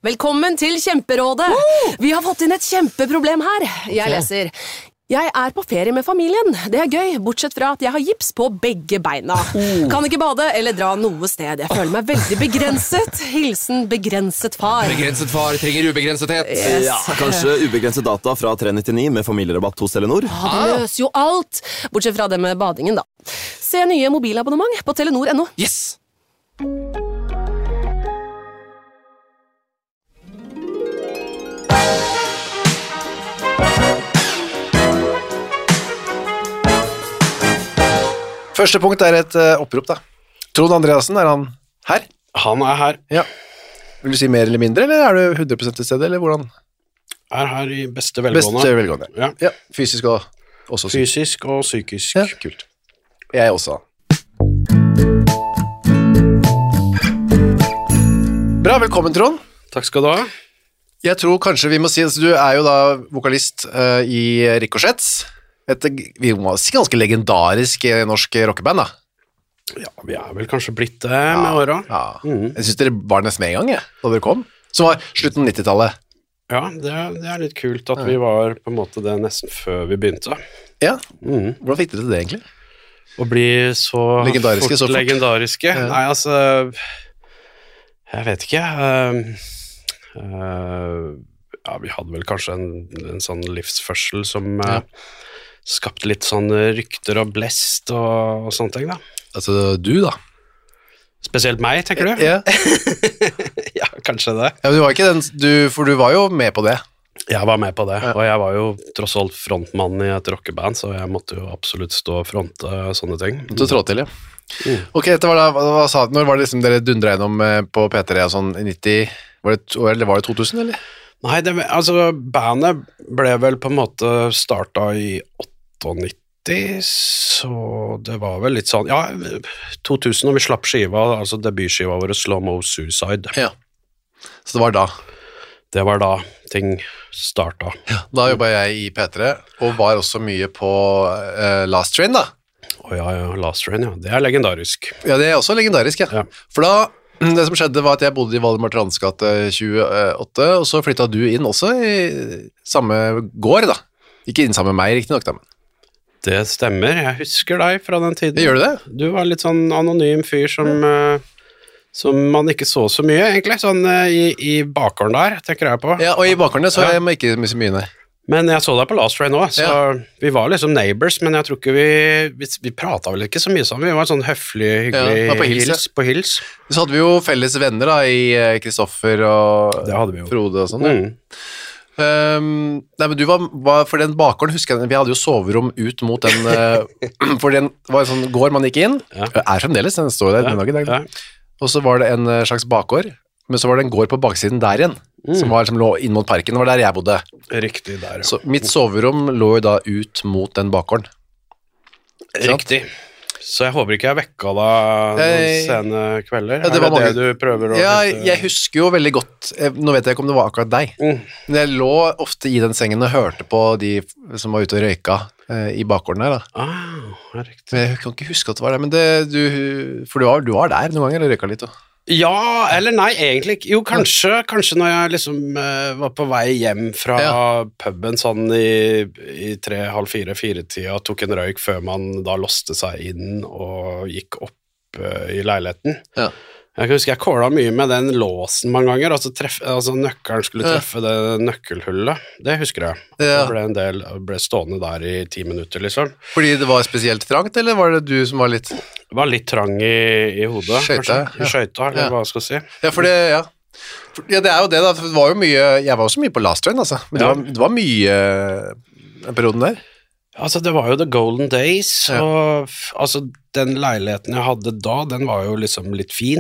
Velkommen til Kjemperådet. Vi har fått inn et kjempeproblem her. Jeg leser. Jeg er på ferie med familien. Det er gøy, bortsett fra at jeg har gips på begge beina. Kan ikke bade eller dra noe sted. Jeg føler meg veldig begrenset. Hilsen begrenset far. Begrenset far trenger ubegrensethet. Yes. Ja, kanskje ubegrenset data fra 399 med familierabatt hos Telenor. Det løser jo alt. Bortsett fra det med badingen, da. Se nye mobilabonnement på Telenor.no. Yes! Første punkt er et opprop da. Trond Andreassen, er han her? Han er her. Ja. Vil du si mer eller mindre, eller er du 100% til stede, eller hvordan? Er her i beste velgående. Beste velgående. Ja. Ja, fysisk og også psykisk. Fysisk og psykisk. Ja, kult. Jeg også. Bra, velkommen Trond. Takk skal du ha. Jeg tror kanskje vi må si, altså, du er jo da vokalist i Ricochets. Vi må si ganske legendarisk norsk rockeband da. Ja, vi er vel kanskje blitt det med året. Ja. Jeg synes dere var nesten med en gang, da dere kom. Som var slutten av 90-tallet. Ja, det er litt kult at vi var på en måte det nesten før vi begynte. Ja, hvordan fikk dere til det egentlig? Å bli så legendariske, fort så fort. Legendariske. Ja. Nei, altså, jeg vet ikke. Ja, vi hadde vel kanskje en sånn livsførsel som skapte litt sånn rykter og blest og sånne ting da. Altså du da? Spesielt meg, tenker du? Ja. Ja, kanskje det. Ja, men du var ikke for du var jo med på det. Jeg var med på det, og jeg var jo tross alt frontmann i et rockeband, så jeg måtte jo absolutt stå og fronte sånne ting. Du trå til, ja. Ok, dette var da, når var det liksom dere dundret innom på P3 og sånn i 90, var det 2000 eller? Nei, altså bandet ble vel på en måte startet i 98, så det var vel litt sånn, ja, 2000 når vi slapp skiva, altså debutskiva vår Slow Mo Suicide. Ja, så det var da? Det var da ting startet. Ja, da jobbet jeg i P3, og var også mye på Last Train da. Ja, Last Train, ja, det er legendarisk. Ja, det er også legendarisk, ja. For da, det som skjedde var at jeg bodde i Valdemar Trands gate 28, og så flyttet du inn også i samme gård da. Ikke inn sammen med meg, riktig nok da, men. Det stemmer, jeg husker deg fra den tiden. Gjør du det? Du var litt sånn anonym fyr som man ikke så mye, egentlig, sånn i bakgården der, tenker jeg på. Ja, og i bakgården så jeg ikke så mye, nei. Men jeg så deg på Last Train også, så vi var liksom neighbors, men jeg tror ikke vi pratet vel ikke så mye sammen, vi var sånn høflig, hyggelig på hils. Så hadde vi jo felles venner da, i Kristoffer og Frode og sånn. Nei, men du var for den bakgården, husker jeg, vi hadde jo soverom ut mot den, for den var en sånn gård man gikk inn, er fremdeles, den står der den dag i dag, og så var det en slags bakgård, men så var det en gård på baksiden der igjen, som lå inn mot parken, det var der jeg bodde. Riktig der, ja. Så mitt soverom lå jo da ut mot den bakgården. Riktig. Så jeg håper ikke jeg vekket deg noen sene kvelder. Ja, det du prøver å... Ja, jeg husker jo veldig godt, nå vet jeg ikke om det var akkurat deg, men jeg lå ofte i den sengen og hørte på de som var ute og røyka i bakgården her da. Riktig. Men jeg kan ikke huske at det var det, men for du var der noen ganger og røyka litt da. Ja, eller nei, egentlig ikke. Jo, kanskje når jeg liksom var på vei hjem fra puben sånn i 3:30-4-tida, tok en røyk før man da låste seg inn og gikk opp i leiligheten. Ja. Jeg kan huske jeg kålet mye med den låsen mange ganger, altså nøkkelen skulle treffe det nøkkelhullet. Det husker jeg. Det ble stående der i 10 minutter, liksom. Fordi det var spesielt trangt, eller var det du som var litt... Det var litt trang i hodet, Skøyta, kanskje. Skøyta, eller hva skal jeg si. Ja, for det, ja, det er jo det da, for det var jo mye, jeg var også mye på Last Train, altså. Men det var mye perioden der. Altså, det var jo the golden days, og altså, den leiligheten jeg hadde da, den var jo liksom litt fin.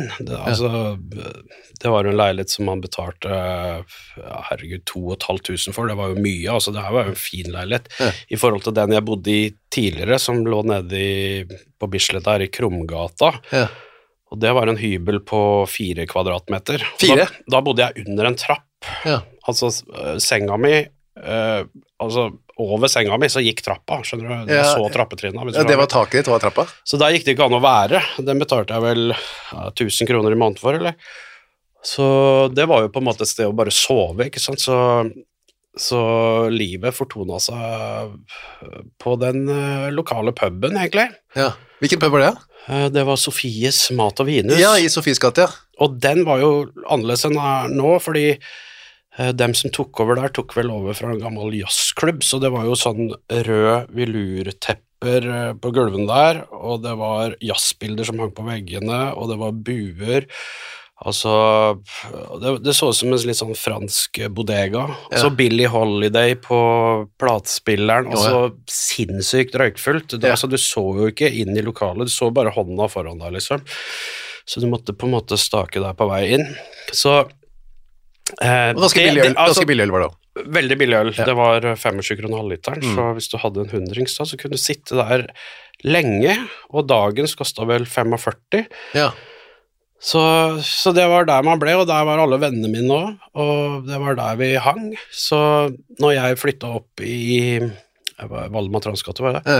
Det var jo en leilighet som man betalte, herregud, 2.500 for, det var jo mye, altså det her var jo en fin leilighet. I forhold til den jeg bodde i tidligere, som lå nede på Bislett der i Krumgata, og det var en hybel på 4 kvadratmeter. 4? Da bodde jeg under en trapp, altså senga mi, altså over senga mi så gikk trappa, skjønner du? Jeg så trappetrinnet. Ja, det var taket ditt, var trappa? Så der gikk det ikke an å være. Den betalte jeg vel 1000 kroner i måneden for, eller? Så det var jo på en måte et sted å bare sove, ikke sant? Så livet fortonet seg på den lokale puben, egentlig. Ja. Hvilken pub var det? Det var Sofies Mat og Vinhus. Ja, i Sofies gate, ja. Og den var jo annerledes enn nå, fordi dem som tok over der, tok vel over fra en gammel jazzklubb, så det var jo sånn rød velurtepper på gulven der, og det var jazzbilder som hang på veggene, og det var buer. Altså, det så ut som en litt sånn fransk bodega. Og så Billie Holiday på platespilleren, og så sinnssykt røykfullt. Altså, du så jo ikke inn i lokalet, du så bare hånda foran deg, liksom. Så du måtte på en måte stake deg på vei inn. Så ganske billig øl var det også. Veldig billig øl. Det var 25 kroner halvliteren, så hvis du hadde en hundrings da, så kunne du sitte der lenge, og dagens kostet vel 45. Ja. Så det var der man ble, og der var alle vennene mine også, og det var der vi hang. Så når jeg flyttet opp i Valdemar Transgate, var det?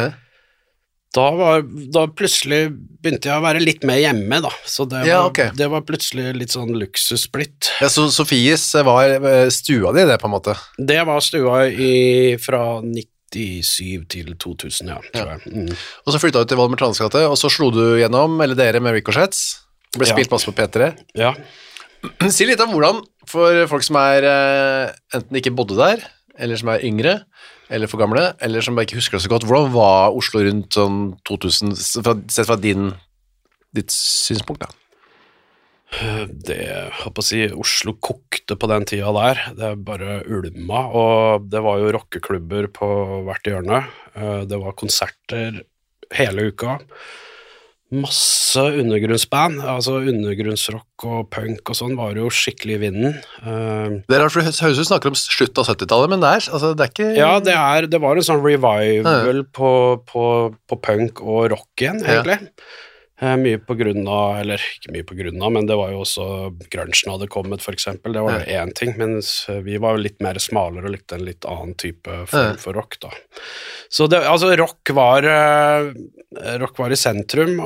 Da plutselig begynte jeg å være litt mer hjemme, da. Så det var plutselig litt sånn luksusblitt. Ja, så Sofies var stua di det, på en måte? Det var stua fra 97 til 2000, ja, tror jeg. Og så flyttet du til Valdemar Transgate, og så slo du gjennom, eller dere med Ricochets. Det ble spilt masse på P3. Ja. Si litt om hvordan, for folk som enten ikke bodde der, eller som yngre, eller for gamle, eller som bare ikke husker det så godt, hvordan var Oslo rundt sånn 2000, sett fra ditt synspunkt da? Det, håper å si, Oslo kokte på den tida der, det bare ulma, og det var jo rockeklubber på hvert hjørne, det var konserter hele uka, masse undergrunnsband, altså undergrunnsrock og punk og sånn var jo skikkelig i vinden. Det høres ut snakker om slutt av 70-tallet, men det er ikke... Ja, det var en sånn revival på punk og rock igjen, egentlig. Mye på grunn av, eller ikke mye på grunn av, men det var jo også grunchen hadde kommet, for eksempel. Det var jo en ting, mens vi var jo litt mer smalere og likte en litt annen type form for rock, da. Så det, altså, rock var i sentrum,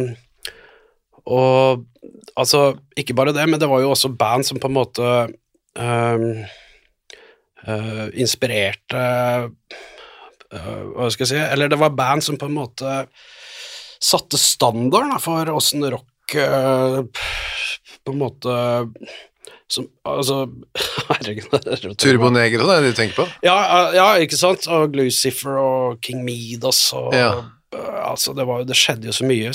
og altså, ikke bare det, men det var jo også band som på en måte inspirerte, hva skal jeg si, eller det var band som på en måte satte standarden for hvordan rock på en måte som, altså herregud Turbo Negro, det er det du tenker på? Ja, ikke sant, og Lucifer og King Midas og altså det skjedde jo så mye,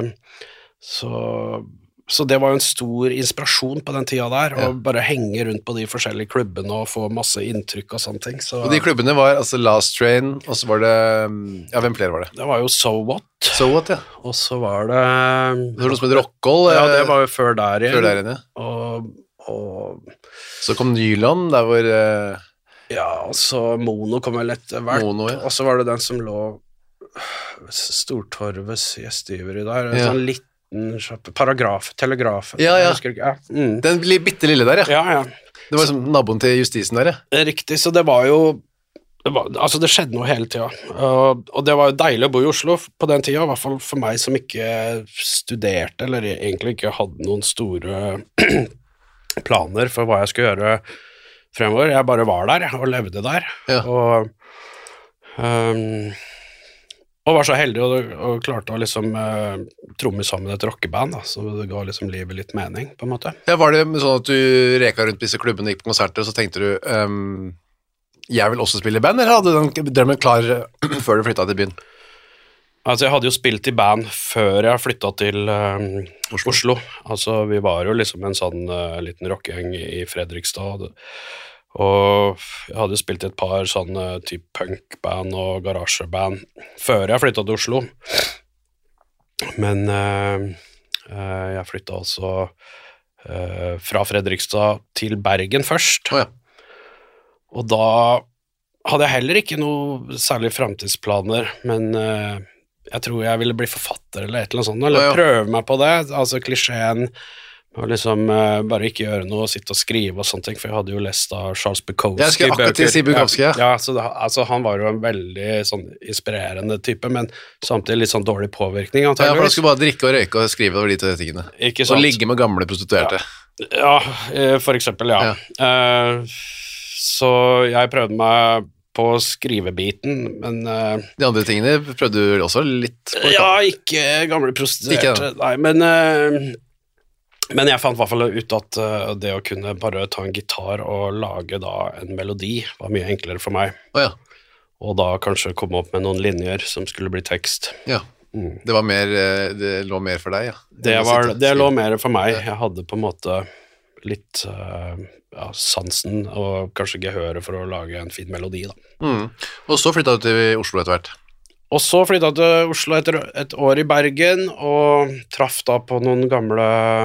så det var jo en stor inspirasjon på den tida der, å bare henge rundt på de forskjellige klubbene og få masse inntrykk og sånne ting. Så, og de klubbene var altså Last Train, og så var det, ja, hvem flere var det? Det var jo So What. So What, ja. Og så var det... Det var noe som het Rock'n'Roll. Ja, det var jo før der igjen. Før der igjen, ja. Og... Så kom Nyland, der hvor... Ja, og så Mono kom vel etter hvert. Mono, ja. Og så var det den som lå Stortorves gjestgiveri der, sånn litt telegraf. Ja. Den bitte lille der, ja. Det var som naboen til Justisen der, ja. Riktig, så det var jo altså det skjedde noe hele tida, og det var jo deilig å bo i Oslo på den tida, i hvert fall for meg som ikke studerte, eller egentlig ikke hadde noen store planer for hva jeg skulle gjøre fremover. Jeg bare var der, og levde der, og var så heldig og klarte å liksom tromme sammen et rockeband, da, så det ga liksom livet litt mening, på en måte. Ja, var det sånn at du reka rundt disse klubbene, gikk på konserter, og så tenkte du, jeg vil også spille i band, eller hadde du den drømmen klar før du flyttet til byen? Altså, jeg hadde jo spilt i band før jeg flyttet til Oslo. Altså, vi var jo liksom en sånn liten rockegjeng i Fredrikstad, og jeg hadde spilt i et par sånne typ punkband og garasjeband før jeg flyttet til Oslo. Men jeg flyttet altså fra Fredrikstad til Bergen først. Og da hadde jeg heller ikke noe særlig fremtidsplaner, men jeg tror jeg ville bli forfatter eller et eller annet sånt, eller prøve meg på det, altså klisjeen, og liksom bare ikke gjøre noe, sitte og skrive og sånne ting, for jeg hadde jo lest av Charles Bukowski. Jeg skulle akkurat til å si Bukowski, ja. Så altså, han var jo en veldig sånn inspirerende type, men samtidig litt sånn dårlig påvirkning, antageligvis. Ja, for han skulle bare drikke og røyke og skrive over de to tingene. Ikke sant? Og ligge med gamle prostituerte. Ja, for eksempel, ja. Så jeg prøvde meg på skrivebiten, men De andre tingene prøvde du også litt på? Ja, ikke gamle prostituerte. Nei, men jeg fant I hvert fall ut at det å kunne bare ta en gitar og lage da en melodi var mye enklere for meg. Og da kanskje komme opp med noen linjer som skulle bli tekst. Ja. Det var mer, det lå mer for deg, ja? Det lå mer for meg. Jeg hadde på en måte litt sansen og kanskje gehøret for å lage en fin melodi da. Og så flyttet du til Oslo etter hvert? Og så flyttet jeg til Oslo etter et år I Bergen og traff da på noen gamle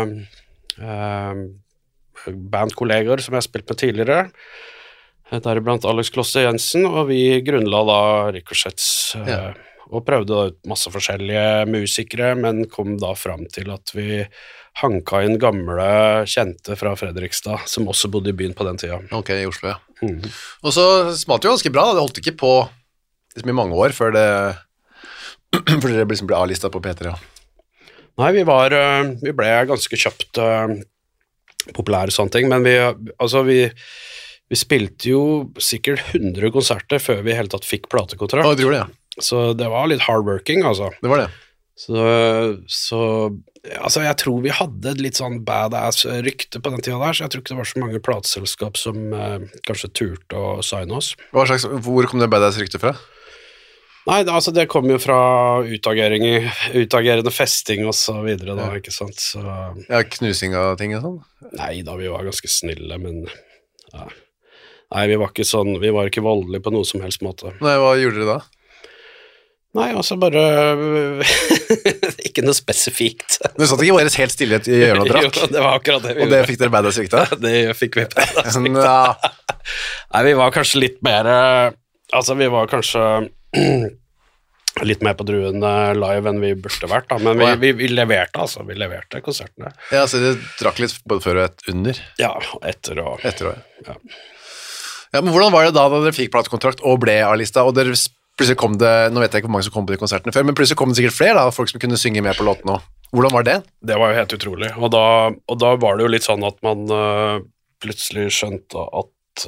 bandkolleger som jeg har spilt med tidligere, deriblant Alex Klosse Jensen, og vi grunnla da Ricochetts og prøvde da ut masse forskjellige musikere, men kom da fram til at vi hanka inn gamle kjente fra Fredrikstad, som også bodde I byen på den tiden. Ok, I Oslo, ja. Og så smalt det jo ganske bra, det holdt ikke på I mange år før dere liksom ble A-listet på P3, ja. Nei, vi ble ganske kjøpt populære sånne ting, men vi spilte jo sikkert 100 konserter før vi I hele tatt fikk platekontrakt. Ja, det gjorde det, ja. Så det var litt hardworking, altså. Det var det. Så jeg tror vi hadde et litt sånn badass rykte på den tiden der, så jeg tror ikke det var så mange plateselskap som kanskje turte å signe oss. Hvor kom det badass rykte fra? Nei, det kom jo fra utagerende festing og så videre da, ikke sant? Så, ja, knusing av ting og sånn? Nei da, vi var ganske snille, men ja. Nei, vi var ikke sånn, vi var ikke voldelige på noe som helst måte. Nei, hva gjorde dere da? Nei, bare ikke noe spesifikt. Men sånn at ikke var helt stille I hjørnet og drakk? Jo, det var akkurat det vi gjorde. Og det fikk dere badass rykte? Det fikk vi badass rykte. Nei, vi var kanskje litt mer, vi var kanskje litt mer på druen live enn vi burde vært da, men vi leverte vi leverte konsertene. Ja, så dere drakk litt både før og under? Ja, etter og ja. Ja, men hvordan var det da dere fikk platekontrakt og ble A-lista, og dere plutselig kom det, nå vet jeg ikke hvor mange som kom på de konsertene før, men plutselig kom det sikkert flere da, folk som kunne synge med på låten nå. Hvordan var det? Det var jo helt utrolig, og da var det jo litt sånn at man plutselig skjønte at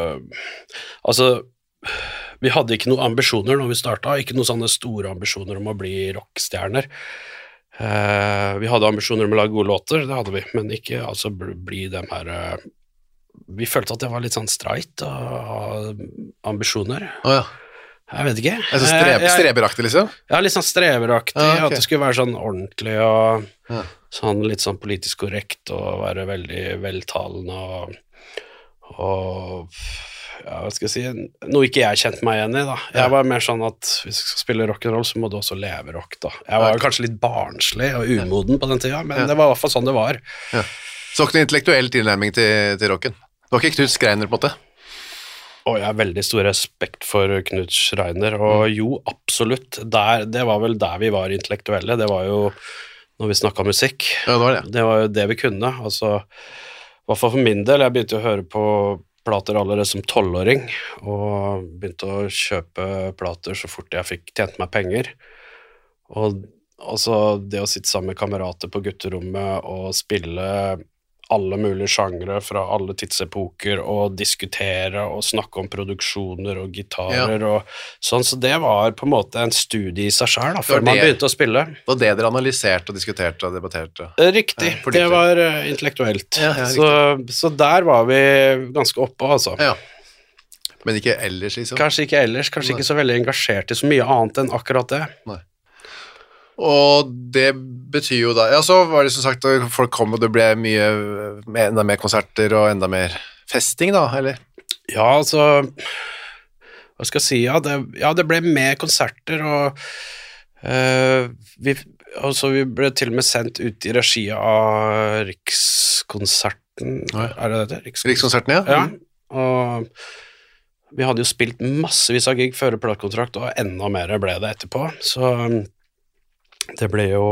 vi hadde ikke noen ambisjoner når vi startet, ikke noen sånne store ambisjoner om å bli rockstjerner. Vi hadde ambisjoner om å lage gode låter, det hadde vi, men ikke bli dem her. Vi følte at det var litt sånn streit av ambisjoner. Ja. Jeg vet ikke. Streberaktig liksom? Ja, litt sånn streberaktig, okay. At det skulle være sånn ordentlig og sånn litt sånn politisk korrekt og være veldig veltalende og ja, hva skal jeg si, noe ikke jeg kjente meg igjen I da. Jeg var mer sånn at hvis du skal spille rock'n'roll så må du også leve rock da. Jeg var kanskje litt barnslig og umoden på den tiden, men det var I hvert fall sånn det var. Ja. Så ikke noe intellektuell tilnærming til rocken? Det var ikke Knut Schreiner på en måte? Og jeg har veldig stor respekt for Knut Schreiner, og jo, absolutt. Det var vel der vi var intellektuelle, det var jo når vi snakket musikk. Ja, det var det. Det var jo det vi kunne, I hvert fall for min del, jeg begynte å høre på plater allerede som 12-åring, og begynte å kjøpe plater så fort jeg fikk tjent meg penger. Og det å sitte sammen med kamerater på gutterommet og spille alle mulige sjangre fra alle tidsepoker og diskutere og snakke om produksjoner og gitarer og sånn, så det var på en måte en studie I seg selv da, før man begynte å spille. Og det dere analyserte og diskuterte og debatterte? Riktig, det var intellektuelt. Så der var vi ganske oppe, altså. Ja. Men ikke ellers, liksom? Kanskje ikke ellers, kanskje ikke så veldig engasjert I så mye annet enn akkurat det. Nei. Og det betyr jo da, ja, så var det som sagt at folk kom og det ble enda mer konserter og enda mer festing da, eller? Ja, hva skal jeg si, det ble mer konserter og vi ble til og med sendt ut I regi av Rikskonserten, det det? Rikskonserten, ja. Ja, og vi hadde jo spilt massevis av gig før platekontrakt, og enda mer ble det etterpå, så det ble jo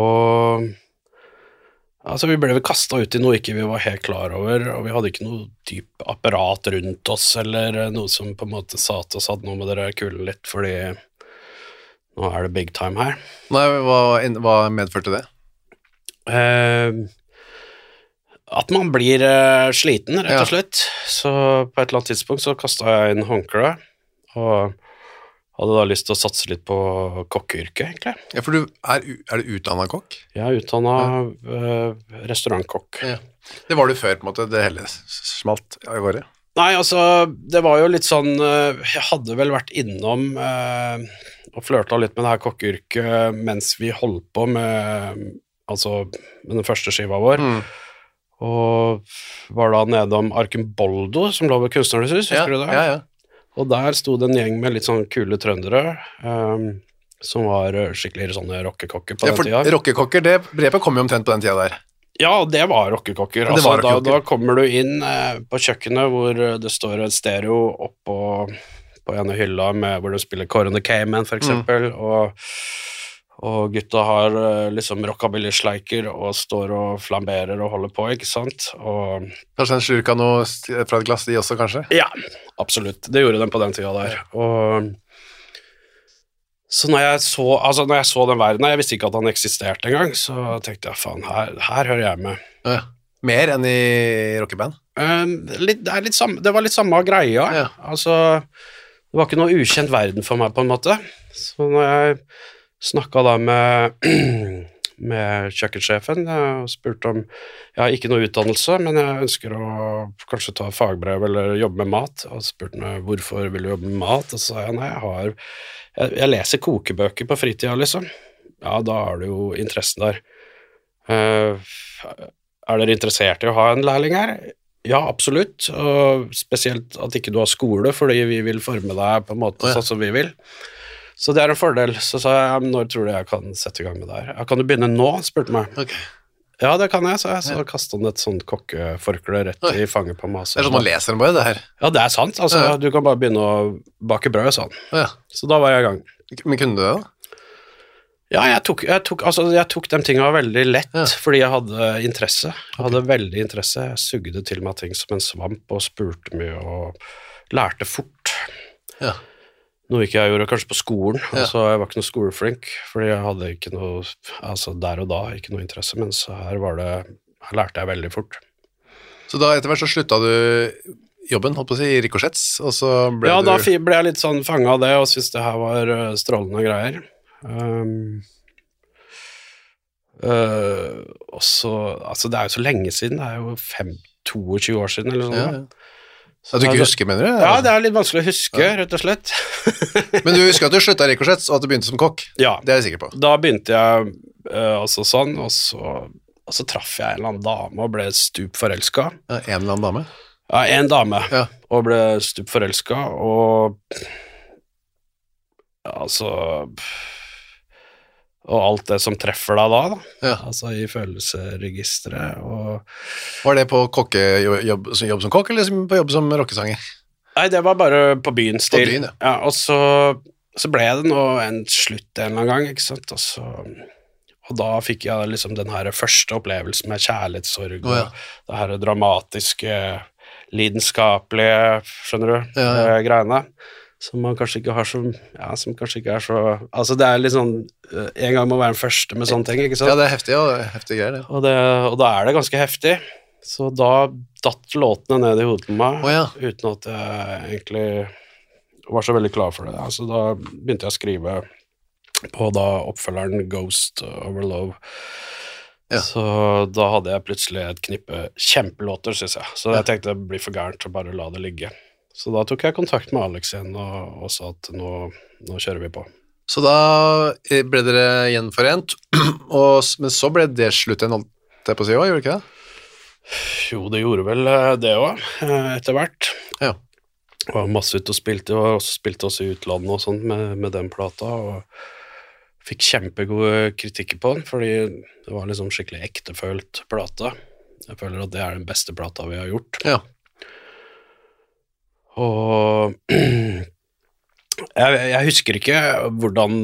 vi ble vel kastet ut I noe ikke vi var helt klar over, og vi hadde ikke noe dyp apparat rundt oss, eller noe som på en måte sa til oss at nå må dere kule litt, fordi nå det big time her. Nei, hva medførte det? At man blir sliten, rett og slett. Så på et eller annet tidspunkt så kastet jeg inn håndkleet, og hadde da lyst til å satse litt på kokkeyrket, egentlig. Ja, for er du utdannet kokk? Jeg er utdannet restaurantkokk. Ja. Det var du før, på en måte, det hele smalt i gårde? Nei, altså, det var jo litt sånn, jeg hadde vel vært innom og flørtet litt med det her kokkeyrket mens vi holdt på med den første skiva vår. Og var da nedom Arkenboldo, som lå ved Kunstnernes hus, husker du det? Ja. Og der stod en gjeng med litt sånn kule trøndere, som var skikkelig sånne rockekokker på den tida. Rockekokker, det begrepet kom jo omtrent på den tida der. Ja, det var rockekokker. Altså, da kommer du inn på kjøkkenet hvor det står en stereo oppå på ene hylla hvor du spiller Core and the Cayman, for eksempel, og gutta har liksom rockabilly-sleiker og står og flamberer og holder på, ikke sant? Og kanskje en slurk av noe fra et glass de også, kanskje? Ja, absolutt. Det gjorde de på den tida der. Og så når jeg så den verden, jeg visste ikke at han eksisterte engang, så tenkte jeg, faen, her hører jeg med. Ja. Mer enn i rockeband? Det var litt samme greia. Ja. Altså, det var ikke noe ukjent verden for meg, på en måte. Så når jeg snakket da med kjøkkensjefen og spurte om jeg har ikke noe utdannelse, men jeg ønsker å kanskje ta fagbrev eller jobbe med mat, og spurte meg hvorfor vil du jobbe med mat, og så sa jeg nei, jeg leser kokebøker på fritida, liksom. Ja, da har du jo interessen der. Er dere interessert i å ha en lærling her? Ja, absolutt, og spesielt at ikke du har skole, fordi vi vil forme deg på en måte sånn som vi vil. Så det er en fordel. Så sa jeg, når tror du jeg kan sette i gang med det her? Ja, kan du begynne nå, spurte meg. Okay. Ja, det kan jeg, sa jeg. Så kastet han et sånt kokkeforkle rett i fanget på meg. Det er sånn man leser den bare, det her. Ja, det er sant. Altså, du kan bare begynne å bake brød, sånn. Ja. Så da var jeg i gang. Men kunne du det da? Ja, jeg tok de tingene veldig lett, fordi jeg hadde interesse. Jeg hadde veldig interesse. Jeg sugde til meg ting som en svamp og spurte mye og lærte fort. Ja. Noe ikke jeg gjorde kanskje på skolen, altså jeg var ikke noe skoleflink, fordi jeg hadde ikke noe, altså der og da, ikke noe interesse, mens her lærte jeg veldig fort. Så da etter hvert så sluttet du jobben, holdt på å si, i Ricochetts, og så ble da ble jeg litt sånn fanget av det, og syntes det her var strålende greier. Og så, altså det er jo så lenge siden, det er jo 22 år siden, eller sånn. Så du ikke husker, mener du? Ja, det er litt vanskelig å huske, rett og slett. Men du husker at du sluttet i Ricochetts, og at du begynte som kokk? Ja. Det er jeg sikker på. Da begynte jeg sånn, og så traff jeg en eller annen dame og ble stup forelsket. Ja, en eller annen dame? Ja, en dame, og ble stup forelsket, og og alt det som treffer deg da. Altså i følelsesregisteret og... Var det på jobb som kokk, eller på jobb som rockesanger? Nei, det var bare på byen stil. På byen, ja. Og så ble det nå en slutt en eller annen gang, ikke sant? Og da fikk jeg liksom den her første opplevelsen med kjærlighetssorg, og det her dramatiske, lidenskapelige, skjønner du, greiene. Som man kanskje ikke har som kanskje ikke er så, altså det er litt sånn, en gang må være den første med sånne ting, ikke sant? Ja, det er heftig, heftig greier, det. Og da er det ganske heftig, så da datt låtene ned i hodet på meg, uten at jeg egentlig var så veldig klar for det. Altså da begynte jeg å skrive på da oppfølgeren Ghost Over Love, så da hadde jeg plutselig et knippe kjempelåter, synes jeg, så jeg tenkte det blir for gærent å bare la det ligge. Så da tok jeg kontakt med Alex igjen og sa at nå kjører vi på. Så da ble dere gjenforent, men så ble det slutt en holdt jeg på å si også, gjorde det ikke det? Jo, det gjorde vel det også, etter hvert. Ja. Det var masse ute og spilte, og også spilte oss i utlandet og sånt med den plata, og fikk kjempegode kritikker på den, fordi det var liksom skikkelig ektefølt plata. Jeg føler at det er den beste plata vi har gjort. Ja. Og jeg husker ikke hvordan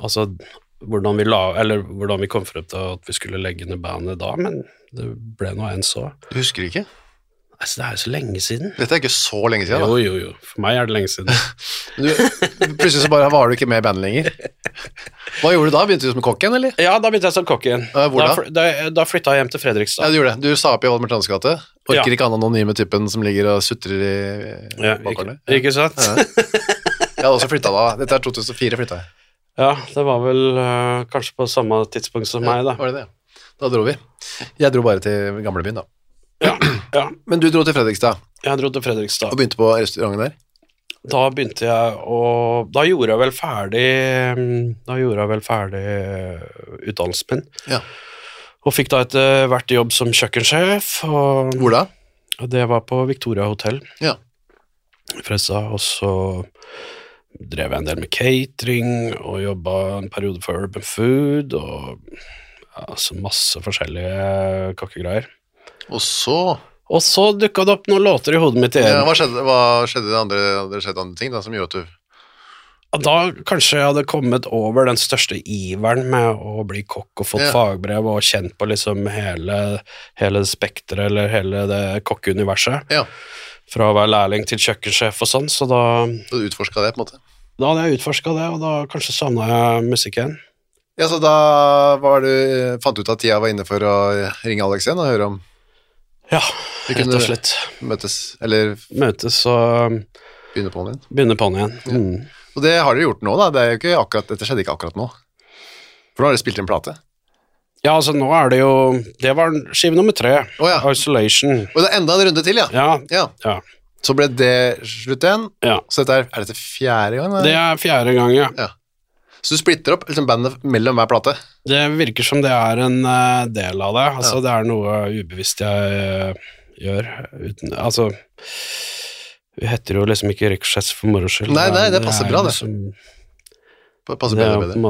vi kom frem til at vi skulle legge ned bandet da, men det ble noe enn så. Du husker ikke? Altså, det er jo så lenge siden. Dette er ikke så lenge siden, da. Jo. For meg er det lenge siden. Plutselig så bare var du ikke med i bandet lenger. Hva gjorde du da? Begynte du som kokk igjen, eller? Ja, da begynte jeg som kokk igjen. Hvor da? Da flyttet jeg hjem til Fredrikstad. Ja, du gjorde det. Du sa opp i Valmertans gate. Orker Ja. ikke han anonyme typen som ligger og sutrer i bakgårdene. Ikke sant? Ja. Jeg hadde også flyttet da. Dette 2004 flyttet jeg. Ja, det var vel kanskje på samme tidspunkt som meg da. Var det det? Da dro vi. Jeg dro bare til gamlebyen da. Ja, Men du dro til Fredrikstad jeg dro til Fredrikstad. og begynte på restauranten der? Da begynte jeg da gjorde jeg vel ferdig utdannelsen min. Ja. Og fikk da etter hvert jobb som kjøkkensjef. Og Hvor da? det var på Victoria Hotel Ja. i Fredrikstad, og så drev jeg en del med catering, og jobbet en periode for Urban Food, og altså masse forskjellige kokkegreier. Og så... Og så dukket det opp noen låter i hodet mitt igjen. Ja, hva skjedde det andre, hadde det skjedd andre ting da, som gjorde at du... Da kanskje jeg hadde kommet over den største iveren med å bli kokk og fått fagbrev og kjent på liksom hele spektret, eller hele det kokkeuniverset. Ja. Fra å være lærling til kjøkkensjef og sånn, så da Du utforsket det på en måte? Da hadde jeg utforsket det, og da kanskje savnet jeg musikk igjen. Ja, så da fant du ut at tida var inne for å ringe Alex igjen og høre om Ja, vi rett kunne og slett. møtes, eller Møtes og begynne på den igjen. begynne på'n igjen. Mm. Og det har dere gjort nå da, det er jo ikke akkurat, dette skjedde ikke akkurat nå. For nå har dere spilt en plate. Ja, altså nå er det jo Det var skive nummer 3, Ja. Isolation. Og det er enda en runde til, ja. Ja. Så ble det slutt igjen, Ja. så dette er dette 4. gang? Det er 4. gang, ja. Ja. Så du splitter opp liksom bandet mellom hver plate? Det virker som det er en del av det. Altså, det er noe ubevisst jeg gjør. Altså, vi heter jo liksom ikke Ricochet for moro skyld. Nei, det passer bra, det. Passer Det er bedre jo med på det. en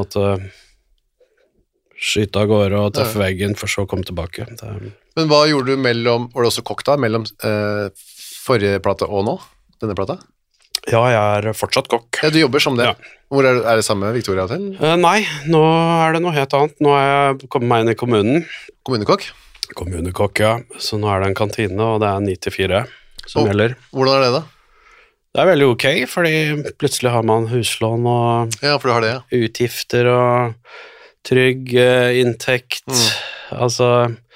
måte skyte av gårde og treffe veggen, for så å komme tilbake. Men hva gjorde du mellom, var det også kokk da, mellom forrige plate og nå? Denne plata? Ja, jeg er fortsatt kokk. Ja, du jobber som det. Ja. Hvor er det samme Victoria Hotel? Nei, nå er det noe helt annet. Nå har jeg kommet meg inn i kommunen. Kommunekokk? Kommunekokk, ja. Så nå er det en kantine, og det er 9 til 4 som gjelder. Hvordan er det da? Det er veldig ok, fordi plutselig har man huslån og Ja, for du har det, ja. utgifter og trygg inntekt. Altså,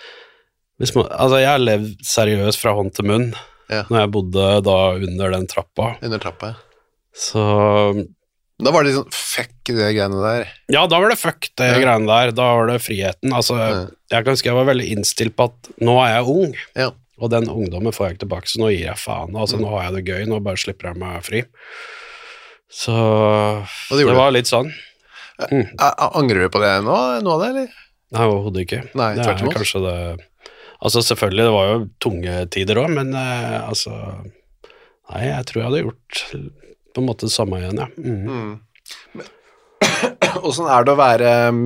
jeg har levd seriøst fra hånd til munn når jeg bodde da under den trappa. Under trappa, ja. Så Da var det sånn, fuck det greiene der. ja, da var det fuck det greiene der. Da var det friheten. Altså, jeg kan huske jeg var veldig innstilt på at nå er jeg ung, og den ungdommen får jeg ikke tilbake, så nå gir jeg faen. Altså, nå har jeg det gøy, nå bare slipper jeg meg fri. Så det var litt sånn. Angrer du på det nå, noe av det, eller? Nei, overhodet ikke. Nei, det tvert imot. kanskje det. Altså, selvfølgelig, det var jo tunge tider også, men altså, nei, jeg tror jeg hadde gjort på en måte det samme igjen, ja. Hvordan er det å være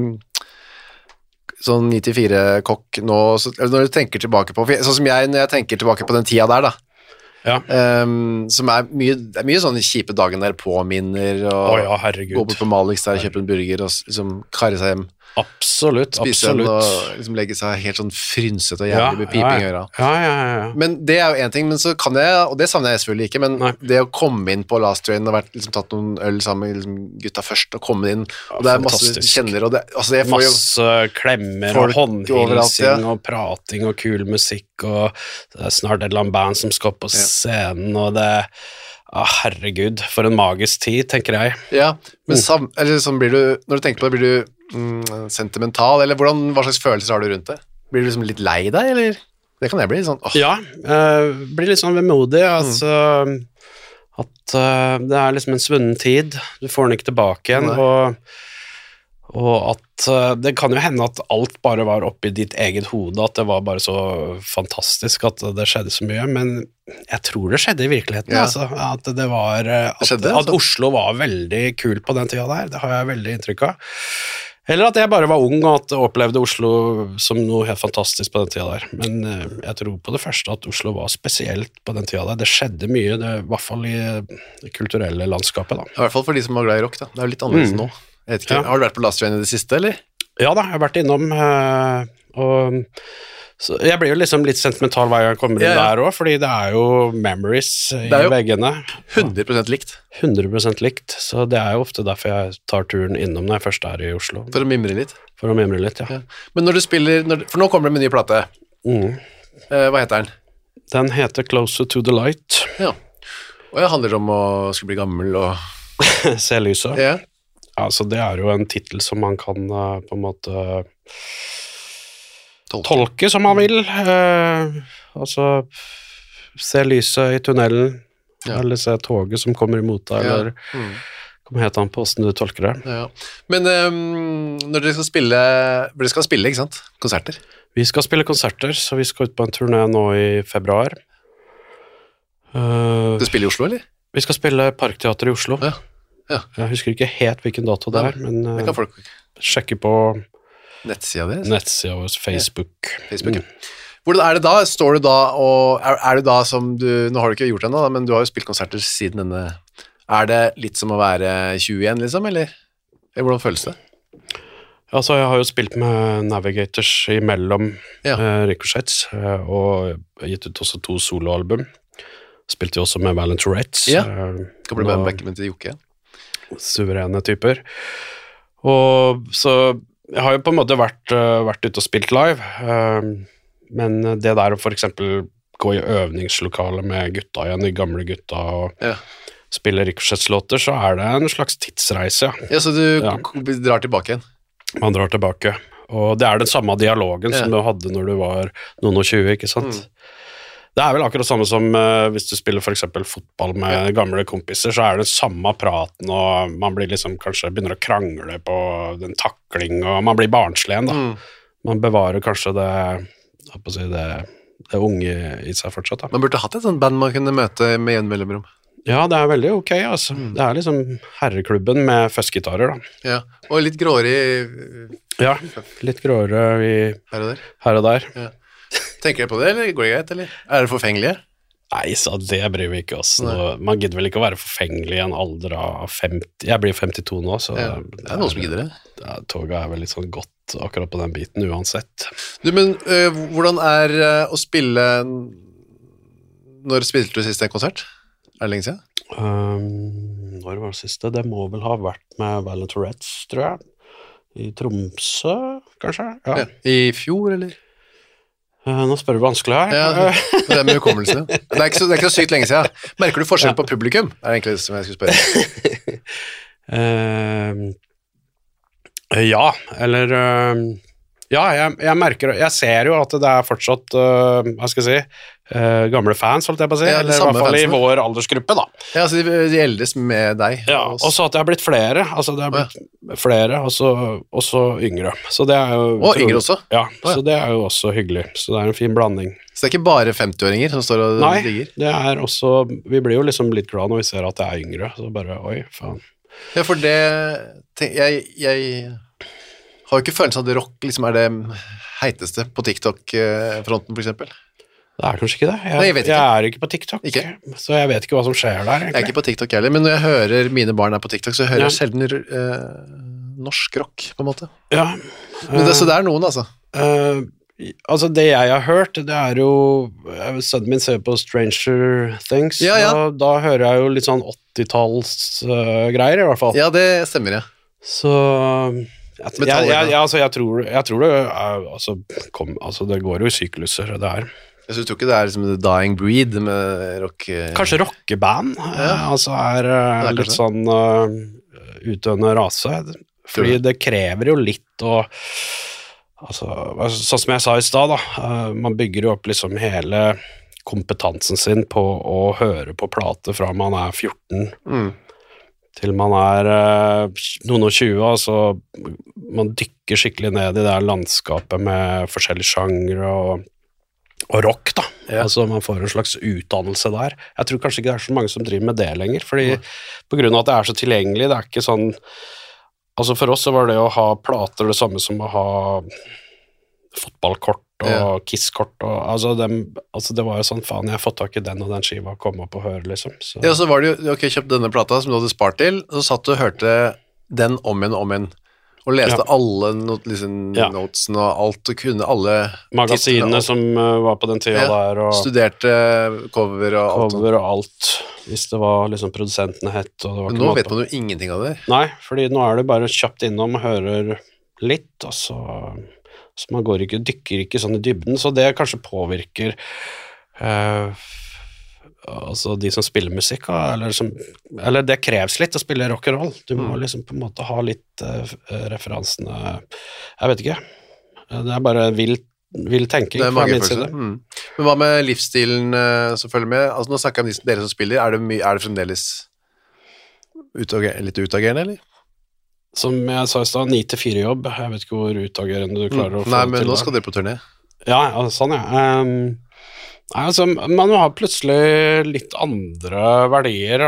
sånn 94-kokk nå, når du tenker tilbake på, sånn som jeg, når jeg tenker tilbake på den tida der da, som det er mye sånne kjipe dagen der påminner, og ja, herregud. gå bort på Malix der, kjøpe en burger og liksom karre seg hjem. Absolutt, Spise absolutt. den og liksom legge seg helt sånn frynset og jævlig med piping i øra. Ja. Men det er jo en ting, men så kan jeg, og det savner jeg selvfølgelig ikke, men det å komme inn på Last Train og liksom tatt noen øl sammen med liksom gutta først og komme inn, og det er masse fantastisk. kjenner, og det, altså jeg får jo masse klemmer og håndhilsing og prating og kul musikk, og det er snart et eller annet band som skal på scenen, og det herregud, for en magisk tid, tenker jeg. Ja, men eller sånn blir du, når du tenker på det, blir du sentimental, eller hva slags følelser har du rundt det? Blir du liksom litt lei deg, eller? Det kan jeg bli, sånn, Ja, blir litt sånn vemodig, altså, at det er liksom en svunnen tid, du får den ikke tilbake igjen, og at det kan jo hende at alt bare var oppe i ditt eget hode, at det var bare så fantastisk at det skjedde så mye, men jeg tror det skjedde i virkeligheten, altså, at det var at Oslo var veldig kul på den tida der, det har jeg veldig inntrykk av. Eller at jeg bare var ung og at jeg opplevde Oslo som noe helt fantastisk på den tida der. Men jeg tror på det første at Oslo var spesielt på den tida der. Det skjedde mye, i hvert fall i det kulturelle landskapet da. I hvert fall for de som var glad i rock da. Det er jo litt annerledes nå. Jeg vet ikke, har du vært på Last Train i det siste, eller? Ja da, jeg har vært innom, og Så jeg blir jo liksom litt sentimental hver gang jeg kommer inn der også, fordi det er jo memories i veggene. 100% likt. 100% likt, så det er jo ofte derfor jeg tar turen innom når jeg først er i Oslo. For å mimre litt? For å mimre litt, ja. Men når du spiller, for nå kommer det med en ny plate. Hva heter den? Den heter Closer to the Light. Ja. Og det handler om å skulle bli gammel og... Se lyset. Ja. Altså, det er jo en titel som man kan på en måte... Tolke som man vil, altså se lyset i tunnelen, eller se toget som kommer imot deg, eller kommer helt an på hvordan du tolker det. Ja. Men når dere skal spille, ikke sant? Konserter? Vi skal spille konserter, så vi skal ut på en turné nå i februar. Du spiller i Oslo, eller? Vi skal spille Parkteater i Oslo. Ja. Jeg husker ikke helt hvilken dato det er, men det kan folk sjekke på nettsida vår, Facebook. Ja. Hvordan er det da? Står du da og er du da som du, nå har du ikke gjort det ennå, men du har jo spilt konserter siden denne, er det litt som å være 20 igjen liksom, eller hvordan føles det? Altså, jeg har jo spilt med Navigators imellom Ricochetts, og gitt ut også 2 soloalbum. Spilte jo også med Violent Tourettes. Ja, kan bli med backman til Jokke. Suverene typer. Og så jeg har jo på en måte vært ute og spilt live, men det der å for eksempel gå i øvingslokale med gutta igjen, de gamle gutta, og spille Ricochetts-låter, så er det en slags tidsreise. Ja, så du drar tilbake igjen? Man drar tilbake, og det er den samme dialogen som du hadde når du var noen og 20, ikke sant? Det er vel akkurat samme som hvis du spiller for eksempel fotball med gamle kompiser, så er det samme praten, og man blir liksom kanskje begynner å krangle på den takling, og man blir barnslig igjen da. Man bevarer kanskje det unge i seg fortsatt da. Man burde hatt et sånt band man kunne møte med en mellomrom. Ja, det er veldig ok, altså. Det er liksom herreklubben med føssgitarer da. Ja, og litt gråere Ja, litt gråere her og der. Ja. Tenker dere på det, eller går det greit, eller? Er det forfengelige? Nei, så det bryr vi ikke oss. Man gidder vel ikke å være forfengelig i en alder av 50. Jeg blir 52 nå, så... Ja, det er noen som gidder det. Ja, toget er vel litt sånn godt akkurat på den biten, uansett. Du, men hvordan er å spille... Når spilte du sist en konsert? Er det lenge siden? Når var det siste? Det må vel ha vært med Violent Tourettes, tror jeg. I Tromsø, kanskje? Ja. I fjor, eller? Nå spør du vanskelig her. Ja, det er med hukommelse. Det er ikke så sykt lenge siden. Merker du forskjell på publikum? Det er egentlig det som jeg skulle spørre. Ja, eller... Ja, jeg merker... Jeg ser jo at det er fortsatt, hva skal jeg si, gamle fans, holdt jeg på å si. Ja, eller i hvert fall i vår aldersgruppe, da. Ja, altså de eldes med deg. Ja, og så at det har blitt flere. Altså, det har blitt flere, og så yngre. Så det er jo... Og yngre også? Ja, så det er jo også hyggelig. Så det er en fin blanding. Så det er ikke bare 50-åringer som står og digger? Nei, det er også... Vi blir jo liksom litt glad når vi ser at det er yngre. Så bare, oi, faen. Ja, for det... Jeg har jo ikke følelsen av at rock liksom er det heiteste på TikTok-fronten, for eksempel. Det er kanskje ikke det. Jeg er ikke på TikTok, så jeg vet ikke hva som skjer der, egentlig. Jeg er ikke på TikTok heller, men når jeg hører mine barn er på TikTok, så hører jeg sjelden norsk rock, på en måte. Ja. Men så det er noen, altså. Altså, det jeg har hørt, det er jo... Sønnen min ser på Stranger Things, og da hører jeg jo litt sånn 80-talls greier, i hvert fall. Ja, det stemmer, ja. Så... Jeg tror det altså det går jo i sykluser det her. Jeg tror ikke det er liksom The Dying Breed med rock... Kanskje rockeband altså er litt sånn utdøende rase, fordi det krever jo litt og altså, sånn som jeg sa i sted da, man bygger jo opp liksom hele kompetansen sin på å høre på plater fra man er 14 til man er noen og 20, altså man dykker skikkelig ned i det her landskapet med forskjellige sjangre og rock da, altså man får en slags utdannelse der. Jeg tror kanskje ikke det er så mange som driver med det lenger, fordi på grunn av at det er så tilgjengelig, det er ikke sånn, altså for oss så var det å ha plater det samme som å ha fotballkort og kisskort, og altså det var jo sånn, faen, jeg har fått tak i den og den skiva, kom opp og høre, liksom. Så. Ja, så var det jo, ok, kjøpt denne plata som du hadde spart til, og så satt du og hørte den om igjen, Og leste alle notesene og alt, og kunne alle magasinene som var på den tida der, og studerte cover og alt. Cover og alt, hvis det var liksom produsentene hett. Og det var nå vet man jo ingenting av det. Nei, fordi nå er det bare kjapt innom og hører litt, og så man dykker ikke sånn i dybden, så det kanskje påvirker altså de som spiller musikk, eller det kreves litt å spille rock and roll. Du må liksom på en måte ha litt referansene, jeg vet ikke. Det er bare vill tenking fra min side. Men hva med livsstilen som følger med? Altså nå snakker jeg om dere som spiller, er det fremdeles litt utagerende, eller? Som jeg sa i sted, 9-4 jobb. Jeg vet ikke hvor utagerende du klarer å få Nei, til. men nå skal dere på turné. Ja, sånn ja. Nei, altså, man har plutselig litt andre verdier,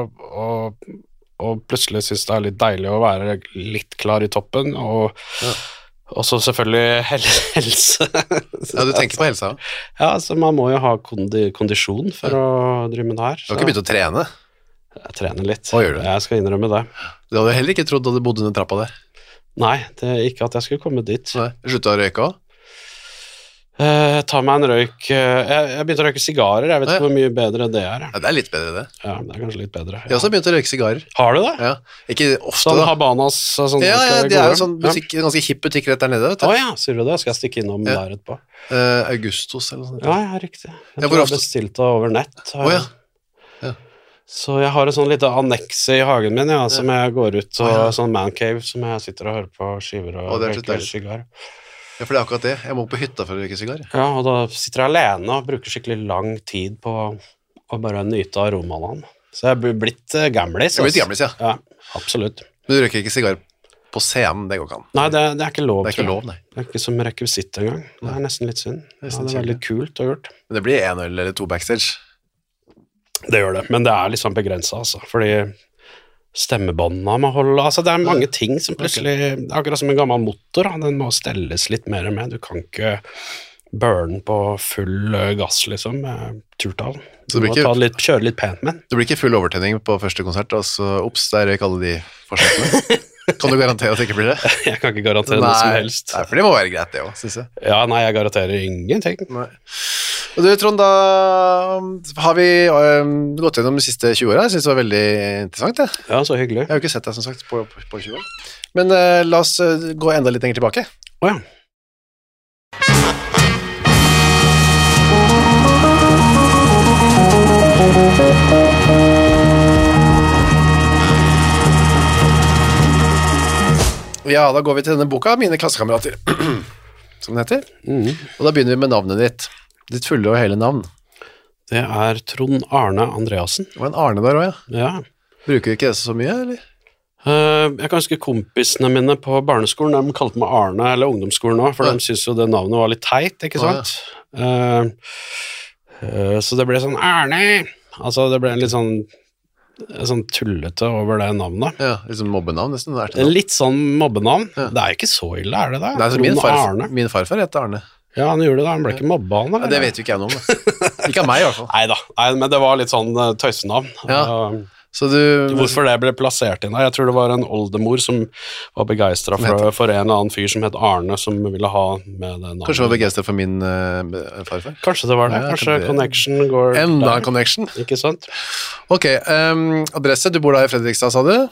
og plutselig synes det er litt deilig å være litt klar i toppen, og så selvfølgelig helse. Ja, du tenker på helsa? Ja, altså man må jo ha kondisjon for å drive med det her. Du har ikke begynt å trene? Jeg trener litt. Hva gjør du? Jeg skal innrømme det. Du hadde heller ikke trodd at du bodde under trappa der? Nei, det er ikke at jeg skulle komme dit. Nei, sluttet å røyke også? Ta meg en røyk. Jeg begynte å røyke sigarer. Jeg vet ikke hvor mye bedre det er. Ja, det er litt bedre det. Ja, det er kanskje litt bedre. Jeg har også begynt å røyke sigarer. Har du det? Ja, ikke ofte sånn da. Habanas og sånn? Ja, det er jo sånn ganske hipp butikk rett der nede, vet du. Åja, sier du det? Skal jeg stikke innom der etterpå? Augustus eller noe sånt. Ja, riktig. Jeg tror jeg bestilte over nett. Åja. Så jeg har et sånn lite anneks i hagen min, som jeg går ut, og sånn mancave som jeg sitter og hører på skiver og røyker sigar. Ja, for det er akkurat det. Jeg må på hytta for å røyke sigar. Ja, og da sitter jeg alene og bruker skikkelig lang tid på å bare nyte aromaen. Så jeg er blitt gamlis. Du er blitt gamlis, ja. Ja, absolutt. Men du røyker ikke sigar på scenen, det går ikke an. Nei, det er ikke lov. Det er ikke lov, nei. Det er ikke som rekvisitt engang. Det er nesten litt synd. Det er veldig kult å ha gjort. Men det blir 1 øl eller 2 backstage. Det gjør det, men det er liksom begrenset, altså, fordi stemmebåndene må holde, altså det er mange ting som plutselig, akkurat som en gammel motor, den må stelles litt mer med, du kan ikke burne på full gass liksom, med turtall. Du må kjøre litt pent med den. Det blir ikke full overtenning på første konsert, altså, der røyk alle de forsøkene. Kan du garantere at det ikke blir det? Jeg kan ikke garantere noe som helst. Nei, for det må være greit det også, synes jeg. Ja, nei, jeg garanterer ingenting. Nei. Og du, Trond, da har vi gått gjennom de siste 20 årene. Jeg synes det var veldig interessant, det. Ja, så hyggelig. Jeg har jo ikke sett deg, som sagt, på 20 år. Men la oss gå enda litt lenger tilbake. Åja. Ja, da går vi til denne boka, Mine klassekamerater, som den heter. Og da begynner vi med navnet ditt. Ditt fulle og hele navn. Det er Trond Arne Andreassen. Og en Arne der også, ja. Bruker du ikke det så mye, eller? Jeg kan huske kompisene mine på barneskolen, de kalte meg Arne, eller ungdomsskolen også, for de synes jo det navnet var litt teit, ikke sant? Så det ble sånn Arne, altså det ble en litt sånn tullete over det navnet. Ja, liksom mobbenavn nesten. Litt sånn mobbenavn. Ja. Det er ikke så ille, er det da? Nei, min farfar heter Arne. Ja, han gjorde det, han ble ikke mobba han, eller? Ja, det vet jo ikke jeg noe om, da. Ikke av meg i hvert fall. Neida, men det var litt sånn tøysenavn. Ja, så du... Hvorfor det ble plassert inn der? Jeg tror det var en oldemor som var begeistret for en eller annen fyr som het Arne, som ville ha med det navnet. Kanskje var begeistret for min farfar? Kanskje det var det, kanskje connection går enda der. En connection. Ikke sant? Ok, adresse, du bor da i Fredrikstad, sa du?